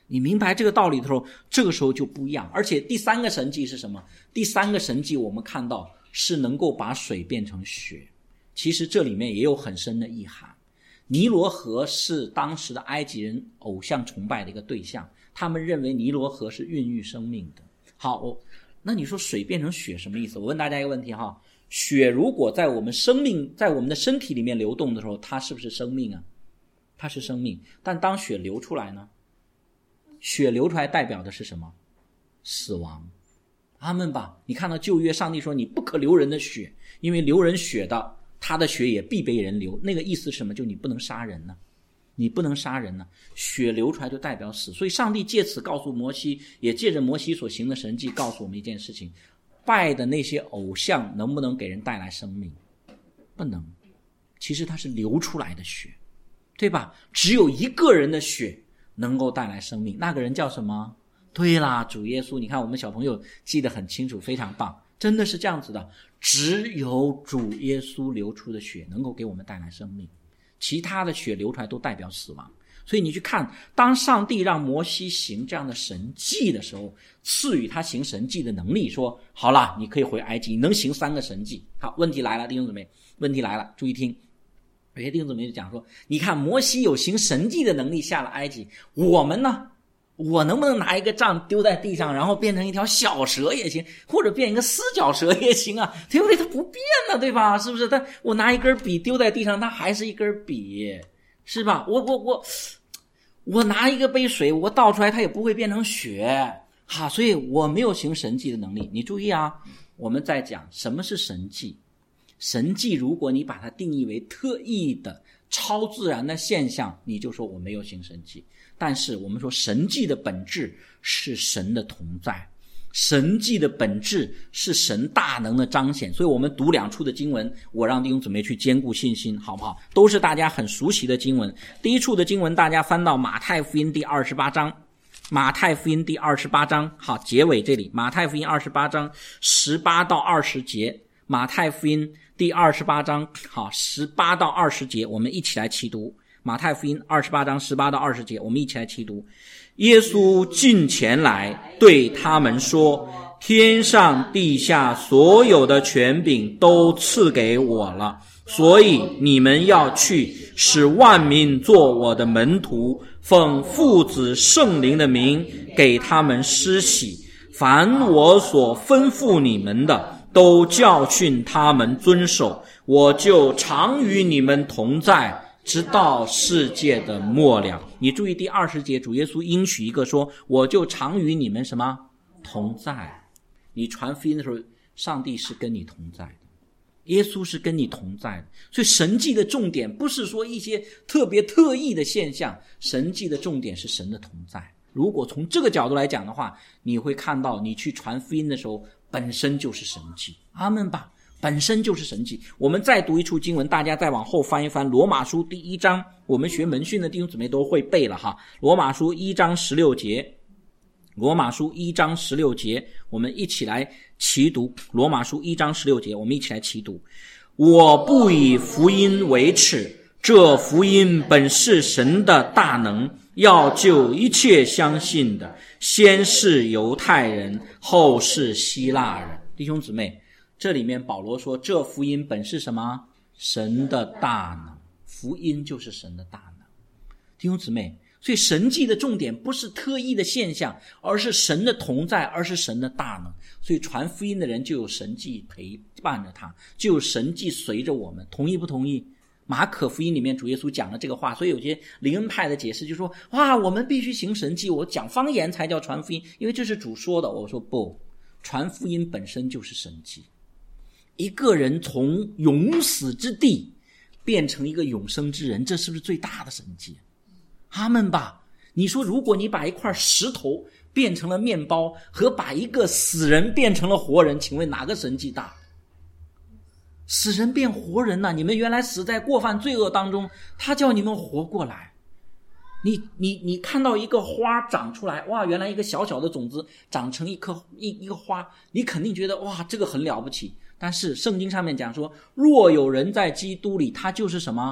你明白这个道理的时候，这个时候就不一样。而且第三个神迹是什么？第三个神迹我们看到是能够把水变成血。其实这里面也有很深的意涵。尼罗河是当时的埃及人偶像崇拜的一个对象，他们认为尼罗河是孕育生命的。好，那你说水变成血什么意思？我问大家一个问题哈，血如果在我们生命在我们的身体里面流动的时候，它是不是生命啊？它是生命。但当血流出来呢？血流出来代表的是什么？死亡。阿们吧。你看到旧约上帝说你不可流人的血，因为流人血的他的血也必被人流，那个意思是什么？就你不能杀人呢，你不能杀人呢，血流出来就代表死。所以上帝借此告诉摩西，也借着摩西所行的神迹告诉我们一件事情，拜的那些偶像能不能给人带来生命？不能。其实它是流出来的血，对吧？只有一个人的血能够带来生命，那个人叫什么？对啦，主耶稣。你看我们小朋友记得很清楚，非常棒，真的是这样子的。只有主耶稣流出的血能够给我们带来生命，其他的血流出来都代表死亡。所以你去看，当上帝让摩西行这样的神迹的时候，赐予他行神迹的能力，说好了，你可以回埃及，你能行三个神迹。好，问题来了，弟兄姊妹，问题来了，注意听。有些弟兄姊妹就讲说，你看摩西有行神迹的能力下了埃及，我们呢？我能不能拿一个杖丢在地上，然后变成一条小蛇也行，或者变一个四脚蛇也行啊，对不对？它不变了，对吧？是不是？但我拿一根笔丢在地上，它还是一根笔，是吧？我我我我拿一个杯水，我倒出来，它也不会变成血，哈，所以我没有行神迹的能力。你注意啊，我们在讲什么是神迹。神迹如果你把它定义为特异的超自然的现象，你就说我没有行神迹。但是我们说神迹的本质是神的同在，神迹的本质是神大能的彰显。所以我们读两处的经文，我让弟兄姊妹去坚固信心，好不好？都是大家很熟悉的经文。第一处的经文大家翻到马太福音第二十八章，马太福音第二十八章，好，结尾这里，马太福音二十八章十八到二十节，马太福音第二十八章，好，十八到二十节，我们一起来齐读。马太福音二十八章十八到二十节，我们一起来齐读。耶稣近前来对他们说，天上地下所有的权柄都赐给我了，所以你们要去，使万民做我的门徒，奉父子圣灵的名给他们施洗，凡我所吩咐你们的都教训他们遵守，我就常与你们同在，直到世界的末了。你注意第二十节，主耶稣应许一个说，我就常与你们什么同在。你传福音的时候，上帝是跟你同在的，耶稣是跟你同在的。所以神迹的重点不是说一些特别特异的现象，神迹的重点是神的同在。如果从这个角度来讲的话，你会看到你去传福音的时候本身就是神迹。阿们吧，本身就是神迹。我们再读一处经文，大家再往后翻一翻，罗马书第一章，我们学门训的弟兄姊妹都会背了哈。罗马书一章十六节，罗马书一章十六节，我们一起来齐读。罗马书一章十六节，我们一起来齐读。我不以福音为耻，这福音本是神的大能，要救一切相信的，先是犹太人，后是希腊人。弟兄姊妹，这里面保罗说，这福音本是什么？神的大能。福音就是神的大能。弟兄姊妹，所以神迹的重点不是特异的现象，而是神的同在，而是神的大能。所以传福音的人就有神迹陪伴着他，就有神迹随着我们。同意不同意？马可福音里面主耶稣讲了这个话，所以有些灵恩派的解释就说，哇，我们必须行神迹，我讲方言才叫传福音，因为这是主说的。我说不，传福音本身就是神迹。一个人从永死之地变成一个永生之人，这是不是最大的神迹？阿们吧。你说如果你把一块石头变成了面包，和把一个死人变成了活人，请问哪个神迹大？死人变活人呢、啊？你们原来死在过犯罪恶当中，他叫你们活过来。你你你看到一个花长出来，哇，原来一个小小的种子长成一颗一一个花，你肯定觉得哇，这个很了不起。但是圣经上面讲说，若有人在基督里，他就是什么？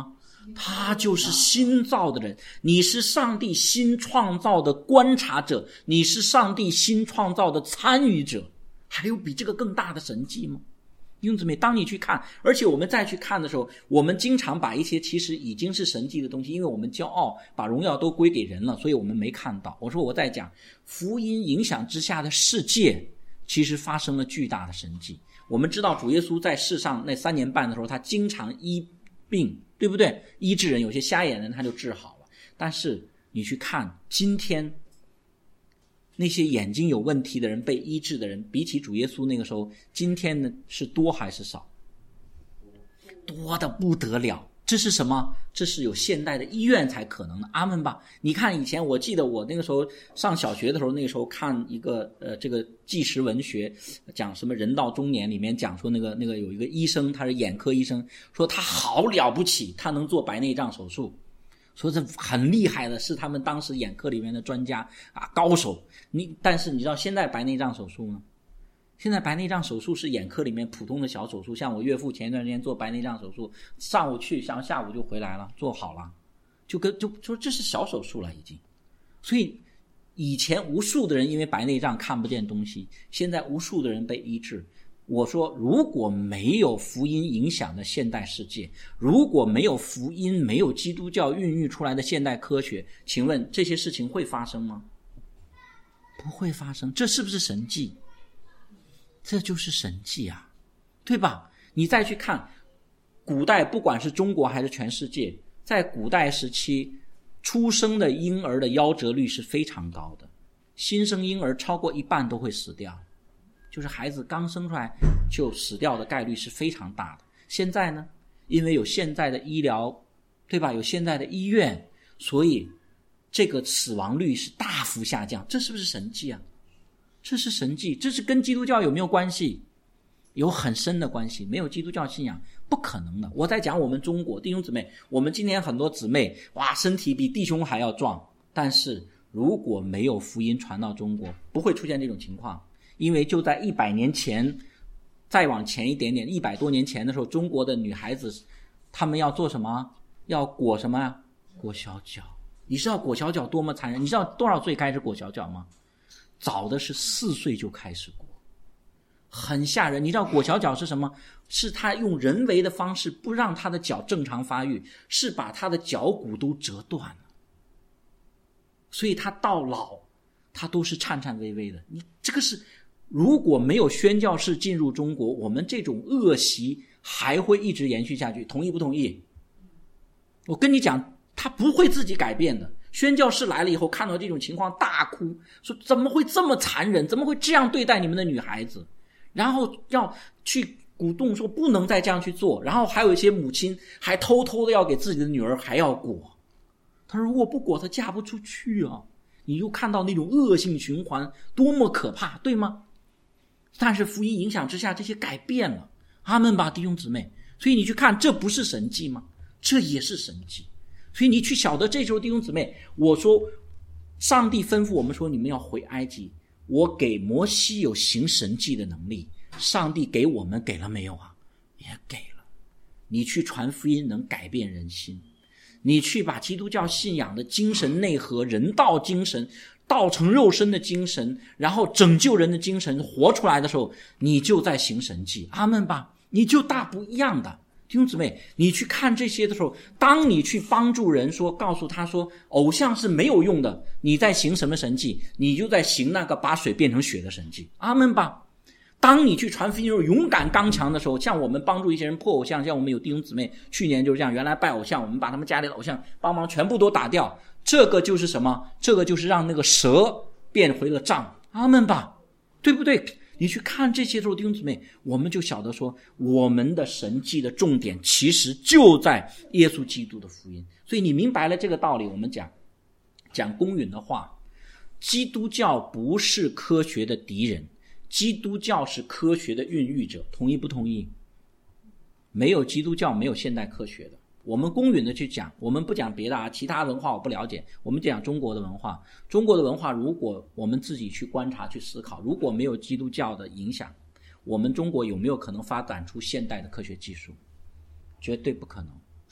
他就是新造的人，你是上帝新创造的观察者，你是上帝新创造的参与者，还有比这个更大的神迹吗？弟兄姊妹，当你去看，而且我们再去看的时候，我们经常把一些其实已经是神迹的东西，因为我们骄傲把荣耀都归给人了，所以我们没看到。我说我在讲福音影响之下的世界其实发生了巨大的神迹。我们知道主耶稣在世上那三年半的时候，他经常医病，对不对？医治人，有些瞎眼人他就治好了。但是你去看今天那些眼睛有问题的人被医治的人，比起主耶稣那个时候，今天呢是多还是少？多的不得了。这是什么？这是有现代的医院才可能的。阿们吧。你看以前我记得我那个时候上小学的时候，那个时候看一个呃这个纪实文学，讲什么人到中年，里面讲说那个那个有一个医生，他是眼科医生，说他好了不起，他能做白内障手术，说这很厉害的，是他们当时眼科里面的专家啊，高手。你但是你知道现在白内障手术呢？现在白内障手术是眼科里面普通的小手术，像我岳父前一段时间做白内障手术，上午去，像下午就回来了，做好了，就跟就说这是小手术了已经。所以以前无数的人因为白内障看不见东西，现在无数的人被医治。我说如果没有福音影响的现代世界，如果没有福音，没有基督教孕育出来的现代科学，请问这些事情会发生吗？不会发生。这是不是神迹？这就是神迹啊，对吧？你再去看古代，不管是中国还是全世界，在古代时期出生的婴儿的夭折率是非常高的，新生婴儿超过一半都会死掉，就是孩子刚生出来就死掉的概率是非常大的。现在呢，因为有现在的医疗，对吧？有现在的医院，所以这个死亡率是大幅下降。这是不是神迹啊？这是神迹。这是跟基督教有没有关系？有很深的关系。没有基督教信仰不可能的。我在讲我们中国弟兄姊妹，我们今天很多姊妹哇，身体比弟兄还要壮，但是如果没有福音传到中国，不会出现这种情况。因为就在一百年前，再往前一点点，一百多年前的时候，中国的女孩子她们要做什么？要裹什么呀？裹小脚。你知道裹小脚多么残忍？你知道多少岁开始裹小脚吗？早的是四岁就开始裹，很吓人。你知道裹小脚是什么？是他用人为的方式不让他的脚正常发育，是把他的脚骨都折断了，所以他到老他都是颤颤巍巍的。你这个是如果没有宣教士进入中国，我们这种恶习还会一直延续下去。同意不同意？我跟你讲，他不会自己改变的。宣教士来了以后，看到这种情况大哭，说怎么会这么残忍，怎么会这样对待你们的女孩子，然后要去鼓动说不能再这样去做。然后还有一些母亲还偷偷的要给自己的女儿还要裹，他说如果不裹她嫁不出去啊。你就看到那种恶性循环多么可怕，对吗？但是福音影响之下，这些改变了。阿们吧，弟兄姊妹。所以你去看，这不是神迹吗？这也是神迹。所以你去晓得，这时候弟兄姊妹，我说上帝吩咐我们说你们要回埃及，我给摩西有行神迹的能力，上帝给我们给了没有啊？也给了。你去传福音能改变人心，你去把基督教信仰的精神内核，人道精神，道成肉身的精神，然后拯救人的精神活出来的时候，你就在行神迹。阿们吧，你就大不一样的。弟兄姊妹，你去看这些的时候，当你去帮助人说，告诉他说偶像是没有用的，你在行什么神迹？你就在行那个把水变成血的神迹。阿们吧。当你去传福音的时候，勇敢刚强的时候，像我们帮助一些人破偶像，像我们有弟兄姊妹去年就是这样，原来拜偶像，我们把他们家里的偶像帮忙全部都打掉，这个就是什么？这个就是让那个蛇变回了杖。阿们吧，对不对？你去看这些时候，弟兄姊妹，我们就晓得说，我们的神迹的重点其实就在耶稣基督的福音。所以你明白了这个道理，我们讲讲公允的话，基督教不是科学的敌人，基督教是科学的孕育者。同意不同意？没有基督教，没有现代科学的。我们公允的去讲，我们不讲别的啊，其他文化我不了解，我们讲中国的文化。中国的文化如果我们自己去观察去思考，如果没有基督教的影响，我们中国有没有可能发展出现代的科学技术？绝对不可能，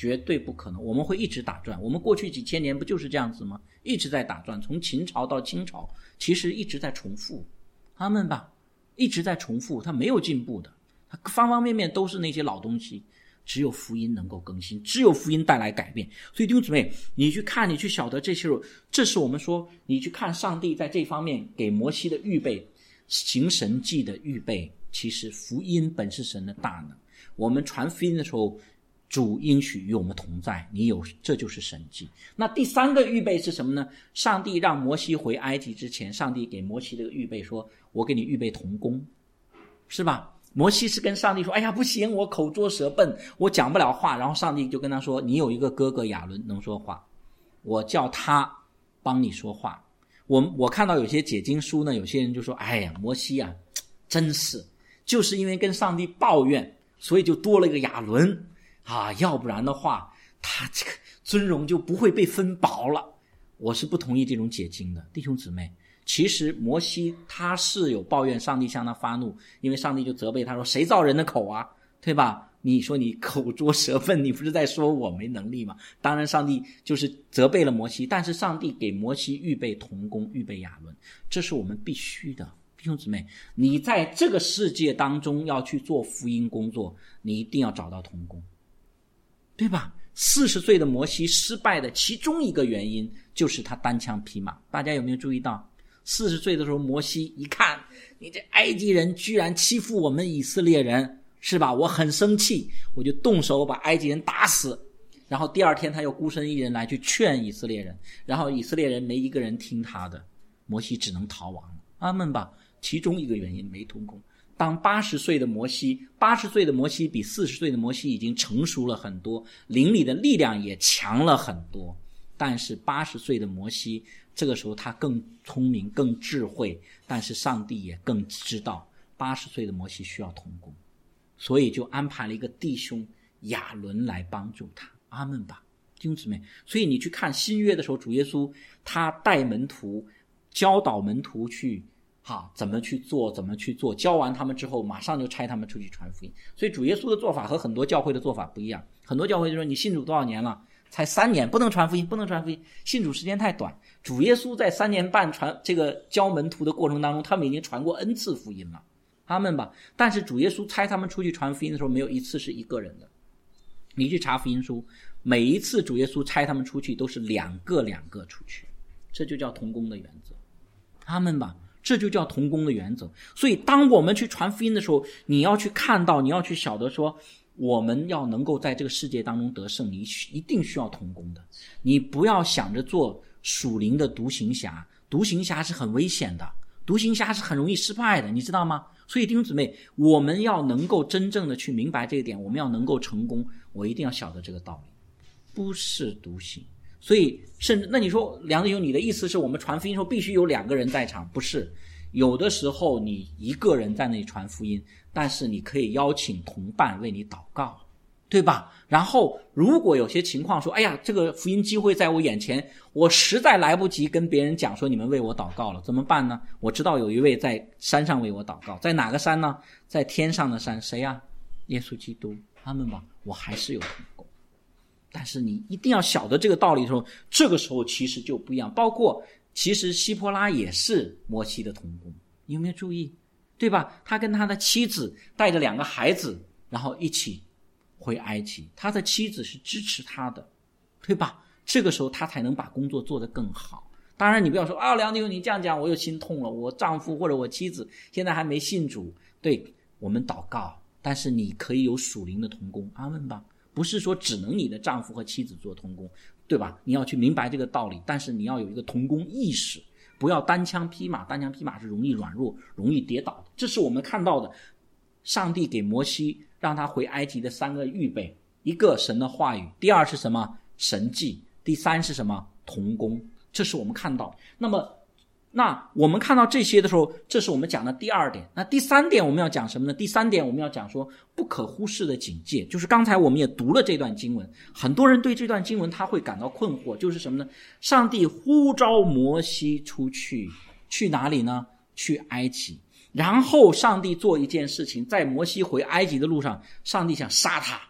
绝对不可能，我们会一直打转。我们过去几千年不就是这样子吗？一直在打转，从秦朝到清朝，其实一直在重复。他们吧，一直在重复，它没有进步的，它方方面面都是那些老东西。只有福音能够更新，只有福音带来改变。所以弟兄姊妹，你去看，你去晓得这些，这是我们说，你去看上帝在这方面给摩西的预备，行神迹的预备，其实福音本是神的大能。我们传福音的时候，主应许与我们同在，你有，这就是神迹。那第三个预备是什么呢？上帝让摩西回埃及之前，上帝给摩西这个预备说，我给你预备同工，是吧？摩西是跟上帝说，哎呀不行，我口拙舌笨，我讲不了话。然后上帝就跟他说，你有一个哥哥亚伦能说话，我叫他帮你说话。我我看到有些解经书呢，有些人就说，哎呀摩西啊，真是就是因为跟上帝抱怨，所以就多了一个亚伦啊，要不然的话他这个尊荣就不会被分薄了。我是不同意这种解经的，弟兄姊妹，其实摩西他是有抱怨上帝向他发怒，因为上帝就责备他说，谁造人的口啊，对吧？你说你口拙舌笨，你不是在说我没能力吗？当然上帝就是责备了摩西，但是上帝给摩西预备同工，预备亚伦，这是我们必须的。弟兄姊妹，你在这个世界当中要去做福音工作，你一定要找到同工，对吧？四十岁的摩西失败的其中一个原因就是他单枪匹马。大家有没有注意到，四十岁的时候摩西一看，你这埃及人居然欺负我们以色列人，是吧？我很生气，我就动手把埃及人打死。然后第二天他又孤身一人来去劝以色列人，然后以色列人没一个人听他的，摩西只能逃亡了。阿们吧。其中一个原因没同工。当八十岁的摩西，八十岁的摩西比四十岁的摩西已经成熟了很多，灵里的力量也强了很多，但是八十岁的摩西这个时候他更聪明更智慧，但是上帝也更知道八十岁的摩西需要同工，所以就安排了一个弟兄亚伦来帮助他。阿们吧，弟兄姊妹。所以你去看新约的时候，主耶稣他带门徒，教导门徒去哈，怎么去做怎么去做，教完他们之后马上就差他们出去传福音。所以主耶稣的做法和很多教会的做法不一样，很多教会就说你信主多少年了，才三年，不能传福音，不能传福音，信主时间太短。主耶稣在三年半传这个教门徒的过程当中，他们已经传过 N 次福音了，阿们吧。但是主耶稣差他们出去传福音的时候，没有一次是一个人的。你去查福音书，每一次主耶稣差他们出去都是两个两个出去，这就叫同工的原则，阿们吧。这就叫同工的原则。所以当我们去传福音的时候，你要去看到，你要去晓得说，我们要能够在这个世界当中得胜，你一定需要同工的。你不要想着做属灵的独行侠，独行侠是很危险的，独行侠是很容易失败的，你知道吗？所以弟兄姊妹，我们要能够真正的去明白这一点，我们要能够成功，我一定要晓得这个道理，不是独行。所以甚至那你说梁弟兄，你的意思是我们传福音的时候必须有两个人在场？不是，有的时候你一个人在那里传福音，但是你可以邀请同伴为你祷告，对吧？然后如果有些情况说，哎呀这个福音机会在我眼前，我实在来不及跟别人讲说你们为我祷告了，怎么办呢？我知道有一位在山上为我祷告，在哪个山呢？在天上的山，谁啊？耶稣基督，他们吧，我还是有同工。但是你一定要晓得这个道理的时候，这个时候其实就不一样。包括其实希波拉也是摩西的同工，你有没有注意，对吧？他跟他的妻子带着两个孩子，然后一起回埃及，他的妻子是支持他的，对吧？这个时候他才能把工作做得更好。当然你不要说啊，梁弟兄你这样讲我又心痛了，我丈夫或者我妻子现在还没信主，对，我们祷告，但是你可以有属灵的同工，阿们吧。不是说只能你的丈夫和妻子做同工，对吧？你要去明白这个道理，但是你要有一个同工意识，不要单枪匹马，单枪匹马是容易软弱容易跌倒的。这是我们看到的上帝给摩西让他回埃及的三个预备，一个神的话语，第二是什么？神迹，第三是什么？同工。这是我们看到。那么那我们看到这些的时候，这是我们讲的第二点。那第三点我们要讲什么呢？第三点我们要讲说不可忽视的警戒，就是刚才我们也读了这段经文，很多人对这段经文他会感到困惑，就是什么呢？上帝呼召摩西出去，去哪里呢？去埃及。然后上帝做一件事情，在摩西回埃及的路上，上帝想杀他，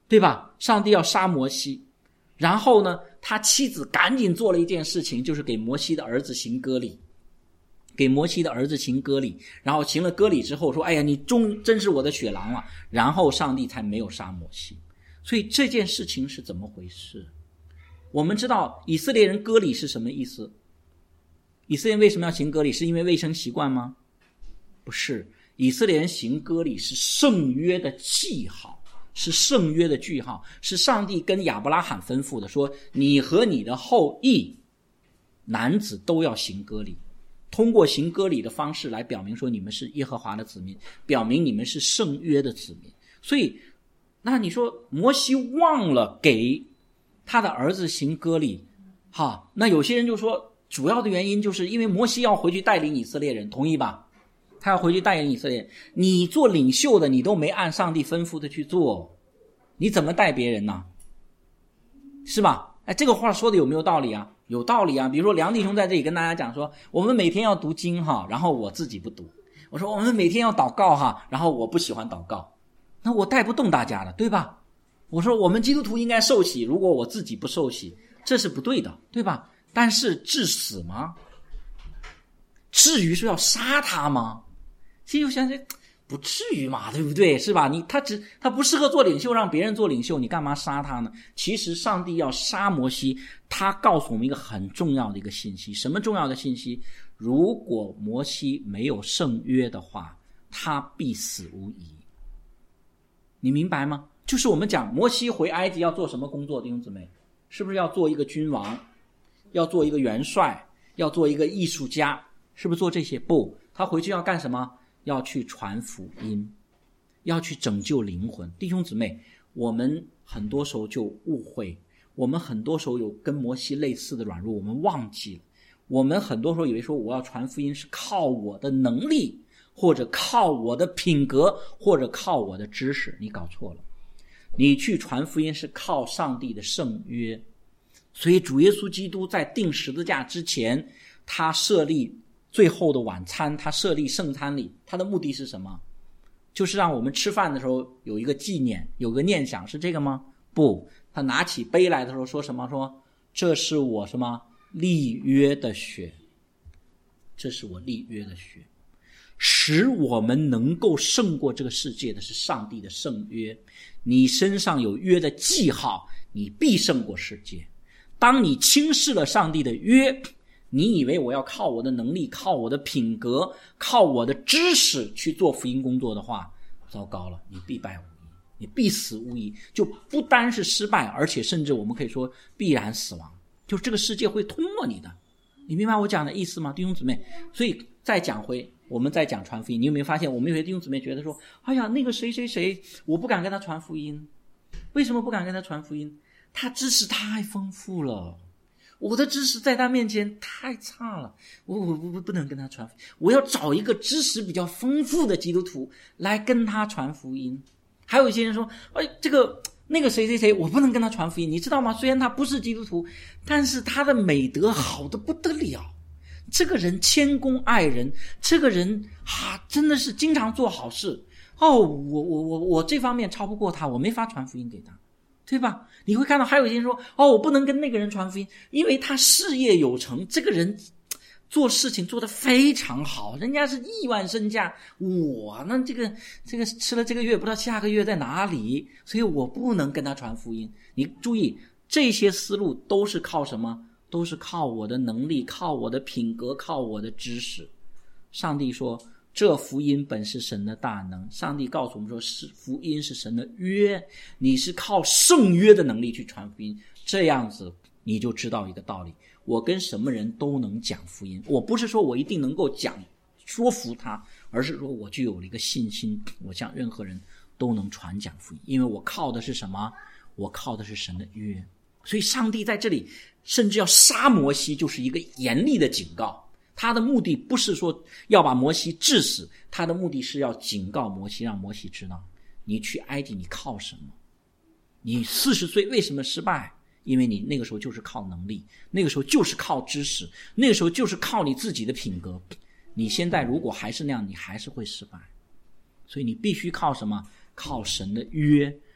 对吧？上帝要杀摩西，然后呢，他妻子赶紧做了一件事情，就是给摩西的儿子行割礼，给摩西的儿子行割礼，然后行了割礼之后说，哎呀，你终真是我的血狼了，然后上帝才没有杀摩西。所以这件事情是怎么回事？我们知道以色列人割礼是什么意思？以色列人为什么要行割礼？是因为卫生习惯吗？不是，以色列人行割礼是圣约的记号，是圣约的句号，是上帝跟亚伯拉罕吩咐的，说你和你的后裔男子都要行割礼，通过行割礼的方式来表明说你们是耶和华的子民，表明你们是圣约的子民。所以那你说摩西忘了给他的儿子行割礼，哈，那有些人就说主要的原因就是因为摩西要回去带领以色列人，同意吧？他要回去带领以色列人，你做领袖的你都没按上帝吩咐的去做，你怎么带别人呢？是吧？哎，这个话说的有没有道理啊？有道理啊。比如说梁弟兄在这里跟大家讲说，我们每天要读经哈，然后我自己不读。我说我们每天要祷告哈，然后我不喜欢祷告。那我带不动大家了，对吧？我说我们基督徒应该受洗，如果我自己不受洗，这是不对的，对吧？但是致死吗？至于说要杀他吗？其实我想想不至于嘛，对不对？是吧？你他只他不适合做领袖，让别人做领袖，你干嘛杀他呢？其实上帝要杀摩西，他告诉我们一个很重要的一个信息。什么重要的信息？如果摩西没有圣约的话，他必死无疑。你明白吗？就是我们讲摩西回埃及要做什么工作，弟兄姊妹？是不是要做一个君王，要做一个元帅，要做一个艺术家？是不是做这些？不，他回去要干什么？要去传福音，要去拯救灵魂。弟兄姊妹，我们很多时候就误会，我们很多时候有跟摩西类似的软弱，我们忘记了。我们很多时候以为说我要传福音是靠我的能力，或者靠我的品格，或者靠我的知识，你搞错了。你去传福音是靠上帝的圣约。所以主耶稣基督在钉十字架之前，他设立最后的晚餐，他设立圣餐礼，他的目的是什么？就是让我们吃饭的时候有一个纪念，有个念想，是这个吗？不，他拿起杯来的时候说什么？说这是我什么立约的血，这是我立约的血。使我们能够胜过这个世界的是上帝的圣约。你身上有约的记号，你必胜过世界。当你轻视了上帝的约，你以为我要靠我的能力，靠我的品格，靠我的知识去做福音工作的话，糟糕了，你必败无疑，你必死无疑。就不单是失败，而且甚至我们可以说必然死亡，就这个世界会吞没你的。你明白我讲的意思吗，弟兄姊妹？所以再讲回我们再讲传福音，你有没有发现我们有些弟兄姊妹觉得说，哎呀，那个谁谁谁我不敢跟他传福音。为什么不敢跟他传福音？他知识太丰富了，我的知识在他面前太差了，我我我不能跟他传福音。我要找一个知识比较丰富的基督徒来跟他传福音。还有一些人说，哎，这个那个谁谁谁我不能跟他传福音，你知道吗？虽然他不是基督徒，但是他的美德好得不得了，这个人谦恭爱人，这个人啊真的是经常做好事。哦，我我我我这方面超不过他，我没法传福音给他，对吧？你会看到还有一些人说，哦，我不能跟那个人传福音，因为他事业有成，这个人做事情做得非常好，人家是亿万身价，我呢这个这个吃了这个月不知道下个月在哪里，所以我不能跟他传福音。你注意，这些思路都是靠什么？都是靠我的能力，靠我的品格，靠我的知识。上帝说这福音本是神的大能，上帝告诉我们说是福音是神的约，你是靠圣约的能力去传福音。这样子你就知道一个道理，我跟什么人都能讲福音。我不是说我一定能够讲说服他，而是说我就有了一个信心，我向任何人都能传讲福音。因为我靠的是什么？我靠的是神的约。所以上帝在这里甚至要杀摩西，就是一个严厉的警告。他的目的不是说要把摩西治死，他的目的是要警告摩西，让摩西知道你去埃及你靠什么。你四十岁为什么失败？因为你那个时候就是靠能力，那个时候就是靠知识，那个时候就是靠你自己的品格。你现在如果还是那样，你还是会失败。所以你必须靠什么？靠神的约，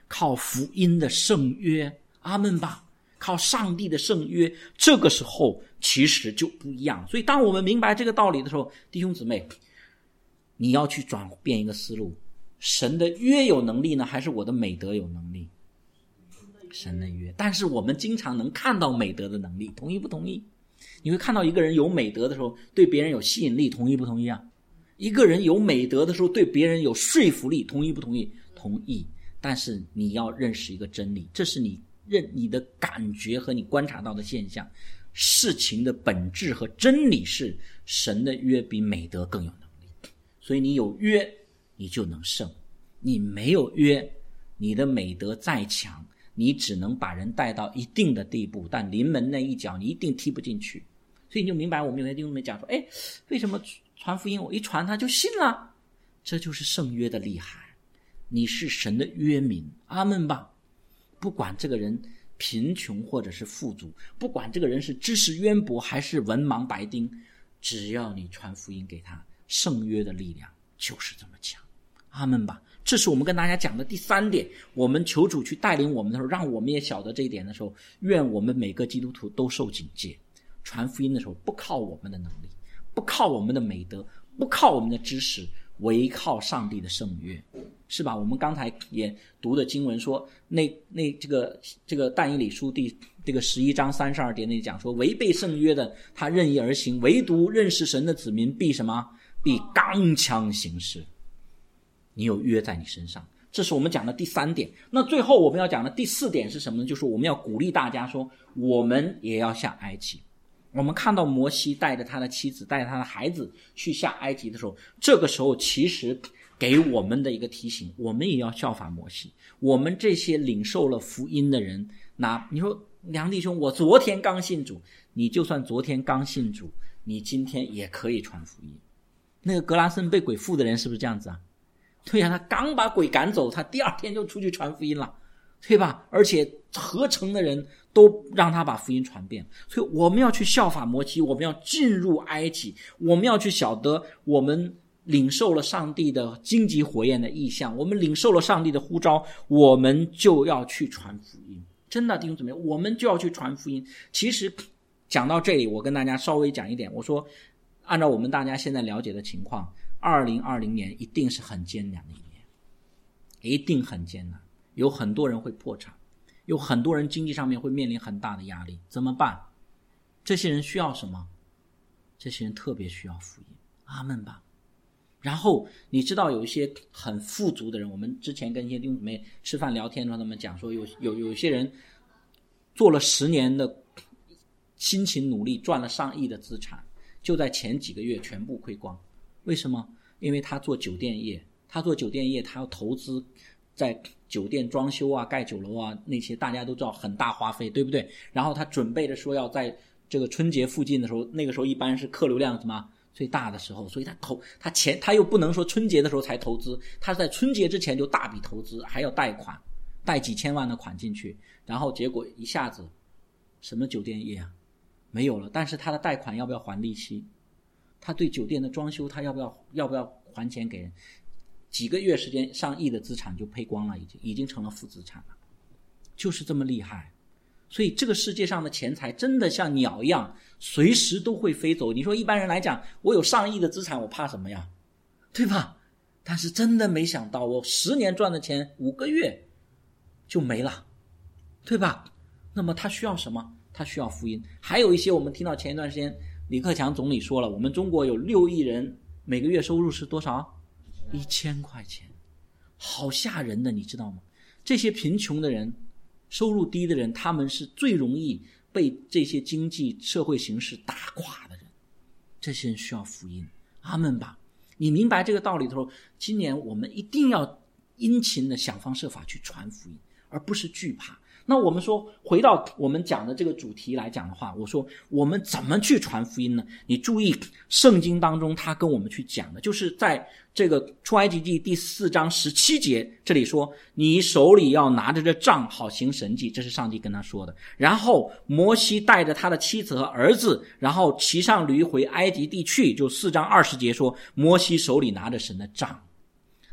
靠福音的圣约，阿们吧，靠上帝的圣约，这个时候其实就不一样。所以当我们明白这个道理的时候，弟兄姊妹，你要去转变一个思路，神的约有能力呢，还是我的美德有能力？神的约。但是我们经常能看到美德的能力，同意不同意？你会看到一个人有美德的时候对别人有吸引力，同意不同意啊？一个人有美德的时候对别人有说服力，同意不同意？同意。但是你要认识一个真理，这是你认你的感觉和你观察到的现象，事情的本质和真理是神的约比美德更有能力。所以你有约你就能胜，你没有约，你的美德再强，你只能把人带到一定的地步，但临门那一脚你一定踢不进去。所以你就明白，我们有些弟兄们讲说，哎，为什么传福音我一传他就信了？这就是圣约的厉害，你是神的约民，阿们吧。不管这个人贫穷或者是富足，不管这个人是知识渊博还是文盲白丁，只要你传福音给他，圣约的力量就是这么强，阿们吧。这是我们跟大家讲的第三点，我们求主去带领我们的时候，让我们也晓得这一点的时候，愿我们每个基督徒都受警戒。传福音的时候不靠我们的能力，不靠我们的美德，不靠我们的知识，唯靠上帝的圣约，是吧？我们刚才也读的经文说，那那这个这个但以理书第这个十一章三十二节那里讲说，违背圣约的他任意而行，唯独认识神的子民必什么？必刚强行事。你有约在你身上，这是我们讲的第三点。那最后我们要讲的第四点是什么呢？就是我们要鼓励大家说，我们也要下埃及。我们看到摩西带着他的妻子带着他的孩子去下埃及的时候，这个时候其实给我们的一个提醒，我们也要效法摩西。我们这些领受了福音的人，那你说梁弟兄，我昨天刚信主，你就算昨天刚信主，你今天也可以传福音。那个格拉森被鬼附的人是不是这样子啊？对啊，他刚把鬼赶走，他第二天就出去传福音了，对吧？而且合成的人都让他把福音传遍。所以我们要去效法摩西，我们要进入埃及，我们要去晓得我们领受了上帝的荆棘火焰的意象，我们领受了上帝的呼召，我们就要去传福音。真的弟兄姊妹，我们就要去传福音。其实讲到这里，我跟大家稍微讲一点，我说按照我们大家现在了解的情况，二零二零年一定是很艰难的一年，一定很艰难，有很多人会破产，有很多人经济上面会面临很大的压力，怎么办？这些人需要什么？这些人特别需要福音，阿们吧。然后你知道有一些很富足的人，我们之前跟一些弟兄姊妹吃饭聊天的时候，他们讲说有有有些人做了十年的辛勤努力，赚了上亿的资产，就在前几个月全部亏光。为什么？因为他做酒店业，他做酒店业他要投资在酒店装修啊，盖酒楼啊，那些大家都知道很大花费，对不对？然后他准备着说要在这个春节附近的时候，那个时候一般是客流量什么最大的时候，所以他投他钱他又不能说春节的时候才投资，他在春节之前就大笔投资，还要贷款，贷几千万的款进去，然后结果一下子什么酒店业啊没有了，但是他的贷款要不要还利息？他对酒店的装修他要不要要不要还钱给人？几个月时间上亿的资产就赔光了，已经已经成了负资产了，就是这么厉害。所以这个世界上的钱财真的像鸟一样随时都会飞走。你说一般人来讲，我有上亿的资产我怕什么呀，对吧？但是真的没想到，我十年赚的钱五个月就没了，对吧？那么他需要什么？他需要福音。还有一些我们听到前一段时间李克强总理说了，我们中国有六亿人每个月收入是多少？一千块钱，好吓人的，你知道吗？这些贫穷的人，收入低的人，他们是最容易被这些经济社会形势打垮的人。这些人需要福音，阿们吧。你明白这个道理的时候，今年我们一定要殷勤的想方设法去传福音，而不是惧怕。那我们说回到我们讲的这个主题来讲的话，我说我们怎么去传福音呢？你注意圣经当中他跟我们去讲的，就是在这个出埃及记第四章十七节，这里说你手里要拿着这杖好行神迹，这是上帝跟他说的。然后摩西带着他的妻子和儿子，然后骑上驴回埃及地去，就四章二十节说摩西手里拿着神的杖。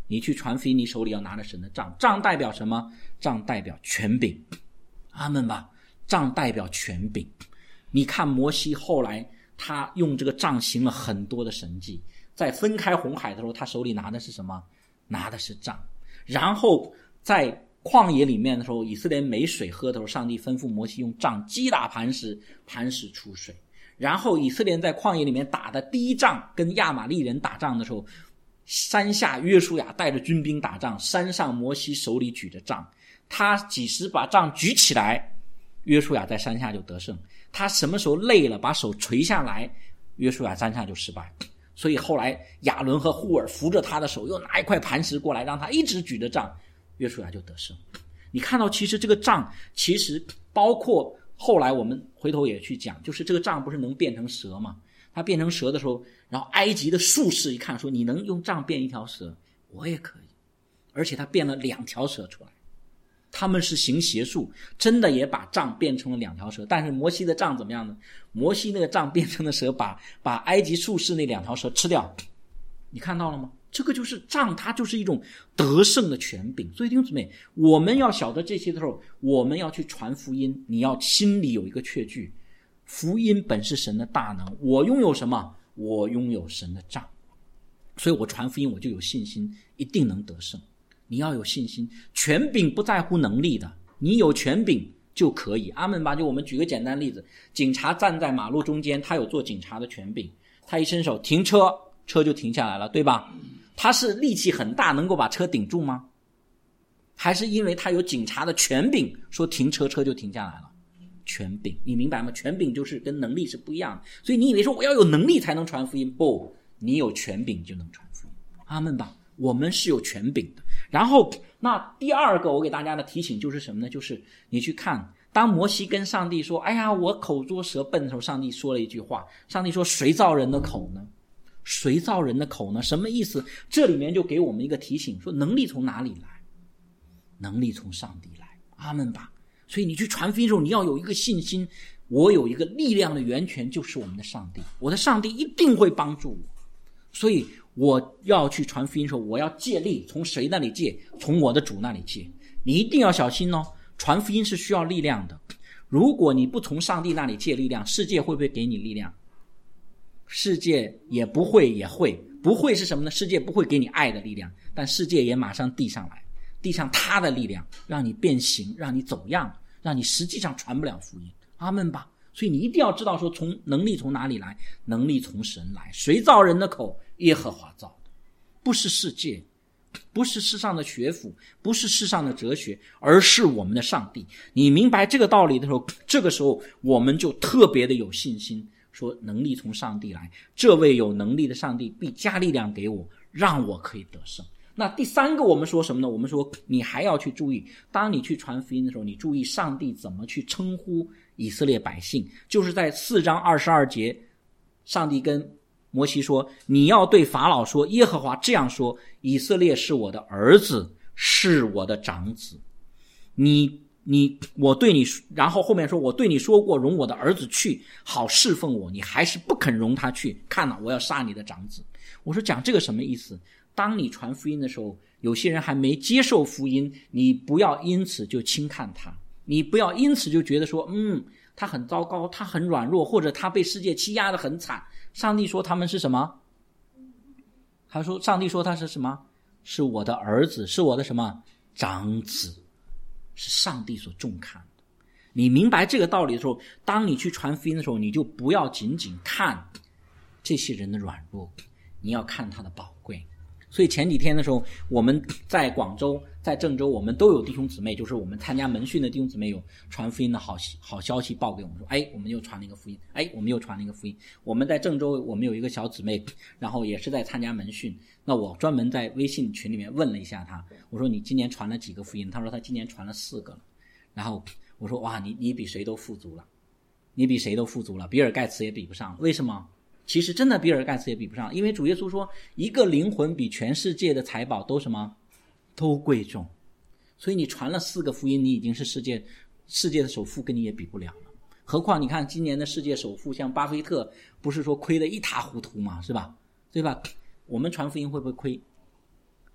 你去传福音，你手里要拿着神的杖，杖代表什么？杖代表权柄。阿们吧，杖代表权柄。你看摩西后来他用这个杖行了很多的神迹，在分开红海的时候，他手里拿的是什么？拿的是杖。然后在旷野里面的时候，以色列没水喝的时候，上帝吩咐摩西用杖击打磐石，磐石出水。然后以色列人在旷野里面打的第一仗，跟亚玛力人打仗的时候，山下约书亚带着军兵打仗，山上摩西手里举着杖，他几时把杖举起来，约书亚在山下就得胜。他什么时候累了把手垂下来，约书亚山下就失败。所以后来亚伦和户尔扶着他的手，又拿一块磐石过来，让他一直举着杖，约书亚就得胜。你看到其实这个杖其实包括后来我们回头也去讲，就是这个杖不是能变成蛇吗？它变成蛇的时候，然后埃及的术士一看说，你能用杖变一条蛇，我也可以。而且他变了两条蛇出来，他们是行邪术，真的也把杖变成了两条蛇。但是摩西的杖怎么样呢？摩西那个杖变成的蛇把把埃及术士那两条蛇吃掉。你看到了吗？这个就是杖，它就是一种得胜的权柄。所以弟兄姊妹，我们要晓得这些的时候，我们要去传福音，你要心里有一个确据，福音本是神的大能，我拥有什么？我拥有神的杖。所以我传福音我就有信心，一定能得胜。你要有信心，权柄不在乎能力的，你有权柄就可以。阿们吧。就我们举个简单例子，警察站在马路中间，他有做警察的权柄，他一伸手停车，车就停下来了，对吧？他是力气很大能够把车顶住吗？还是因为他有警察的权柄，说停车车就停下来了？权柄，你明白吗？权柄就是跟能力是不一样的。所以你以为说我要有能力才能传福音，不，你有权柄就能传福音。阿们吧。我们是有权柄的。然后那第二个我给大家的提醒就是什么呢？就是你去看，当摩西跟上帝说，哎呀我口拙舌笨的时候，上帝说了一句话，上帝说，谁造人的口呢？谁造人的口呢？什么意思？这里面就给我们一个提醒，说能力从哪里来？能力从上帝来。阿们吧。所以你去传福音的时候，你要有一个信心，我有一个力量的源泉，就是我们的上帝，我的上帝一定会帮助我。所以我要去传福音的时候，我要借力，从谁那里借？从我的主那里借。你一定要小心哦，传福音是需要力量的。如果你不从上帝那里借力量，世界会不会给你力量？世界也不会，也会。不会是什么呢？世界不会给你爱的力量，但世界也马上递上来，递上他的力量，让你变形，让你走样，让你实际上传不了福音。阿们吧。所以你一定要知道说，从能力从哪里来？能力从神来。谁造人的口？耶和华造的，不是世界，不是世上的学府，不是世上的哲学，而是我们的上帝。你明白这个道理的时候，这个时候我们就特别的有信心，说能力从上帝来，这位有能力的上帝必加力量给我，让我可以得胜。那第三个我们说什么呢？我们说你还要去注意，当你去传福音的时候，你注意上帝怎么去称呼以色列百姓。就是在四章二十二节，上帝跟摩西说，你要对法老说，耶和华这样说，以色列是我的儿子，是我的长子。你你我对你，然后后面说，我对你说过，容我的儿子去，好侍奉我，你还是不肯容他去，看了，我要杀你的长子。我说讲这个什么意思？当你传福音的时候，有些人还没接受福音，你不要因此就轻看他，你不要因此就觉得说，嗯，他很糟糕，他很软弱，或者他被世界欺压得很惨。上帝说他们是什么？他说上帝说他是什么？是我的儿子，是我的什么？长子，是上帝所重看的。你明白这个道理的时候，当你去传福音的时候，你就不要仅仅看这些人的软弱，你要看他的宝贵。所以前几天的时候，我们在广州在郑州，我们都有弟兄姊妹，就是我们参加门训的弟兄姊妹有传福音的好好消息报给我们说，哎，我们又传了一个福音，哎，我们又传了一个福音。我们在郑州我们有一个小姊妹，然后也是在参加门训，那我专门在微信群里面问了一下她，我说你今年传了几个福音？她说她今年传了四个了。然后我说哇，你你比谁都富足了，你比谁都富足了，比尔盖茨也比不上。为什么？其实真的比尔盖茨也比不上，因为主耶稣说，一个灵魂比全世界的财宝都什么？都贵重。所以你传了四个福音，你已经是世界世界的首富，跟你也比不了了。何况你看今年的世界首富像巴菲特，不是说亏得一塌糊涂嘛，是吧？对吧？我们传福音会不会亏？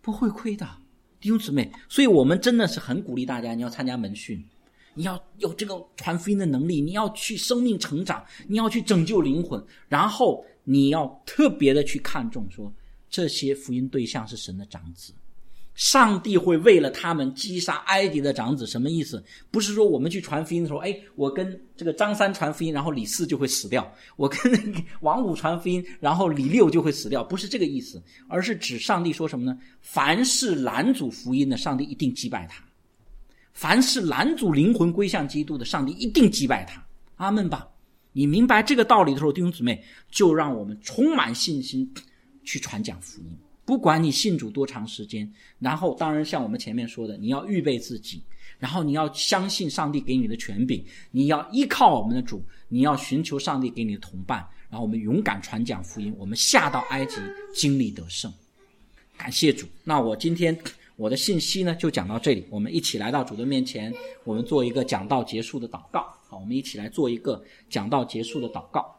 不会亏的，弟兄姊妹。所以我们真的是很鼓励大家，你要参加门训，你要有这个传福音的能力，你要去生命成长，你要去拯救灵魂，然后你要特别的去看重说这些福音对象是神的长子，上帝会为了他们击杀埃及的长子。什么意思？不是说我们去传福音的时候，哎，我跟这个张三传福音，然后李四就会死掉，我跟那个王五传福音，然后李六就会死掉，不是这个意思，而是指上帝说什么呢？凡是拦阻福音的，上帝一定击败他；凡是拦阻灵魂归向基督的，上帝一定击败他。阿们吧。你明白这个道理的时候，弟兄姊妹，就让我们充满信心去传讲福音。不管你信主多长时间，然后当然像我们前面说的，你要预备自己，然后你要相信上帝给你的权柄，你要依靠我们的主，你要寻求上帝给你的同伴，然后我们勇敢传讲福音，我们下到埃及经历得胜。感谢主。那我今天我的信息呢就讲到这里，我们一起来到主的面前，我们做一个讲道结束的祷告。好，我们一起来做一个讲道结束的祷告。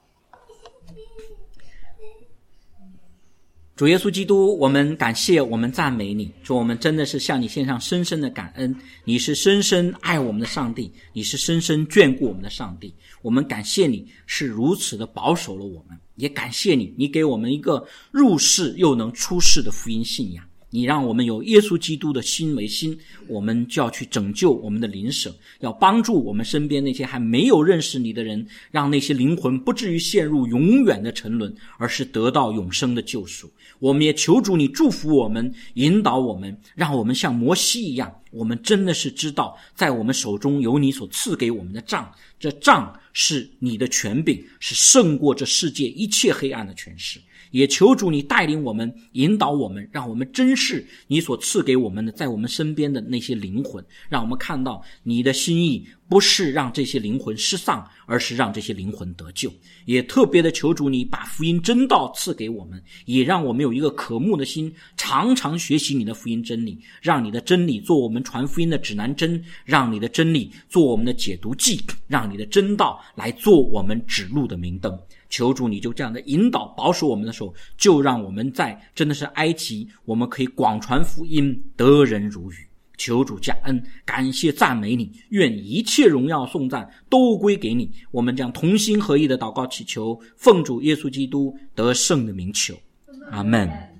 主耶稣基督，我们感谢，我们赞美你，主，我们真的是向你献上深深的感恩。你是深深爱我们的上帝，你是深深眷顾我们的上帝。我们感谢你是如此的保守了我们，也感谢你，你给我们一个入世又能出世的福音信仰。你让我们有耶稣基督的心为心，我们就要去拯救我们的邻舍，要帮助我们身边那些还没有认识你的人，让那些灵魂不至于陷入永远的沉沦，而是得到永生的救赎。我们也求主你祝福我们，引导我们，让我们像摩西一样，我们真的是知道在我们手中有你所赐给我们的杖，这杖是你的权柄，是胜过这世界一切黑暗的权势。也求主你带领我们，引导我们，让我们珍视你所赐给我们的在我们身边的那些灵魂，让我们看到你的心意不是让这些灵魂失丧，而是让这些灵魂得救。也特别的求主你把福音真道赐给我们，也让我们有一个渴慕的心，常常学习你的福音真理，让你的真理做我们传福音的指南针，让你的真理做我们的解毒剂，让你的真道来做我们指路的明灯。求主你就这样的引导保守我们的手，就让我们在真的是埃及，我们可以广传福音，得人如雨。求主加恩，感谢赞美你，愿一切荣耀颂赞都归给你。我们将同心合意的祷告祈求，奉主耶稣基督得胜的名求，阿们。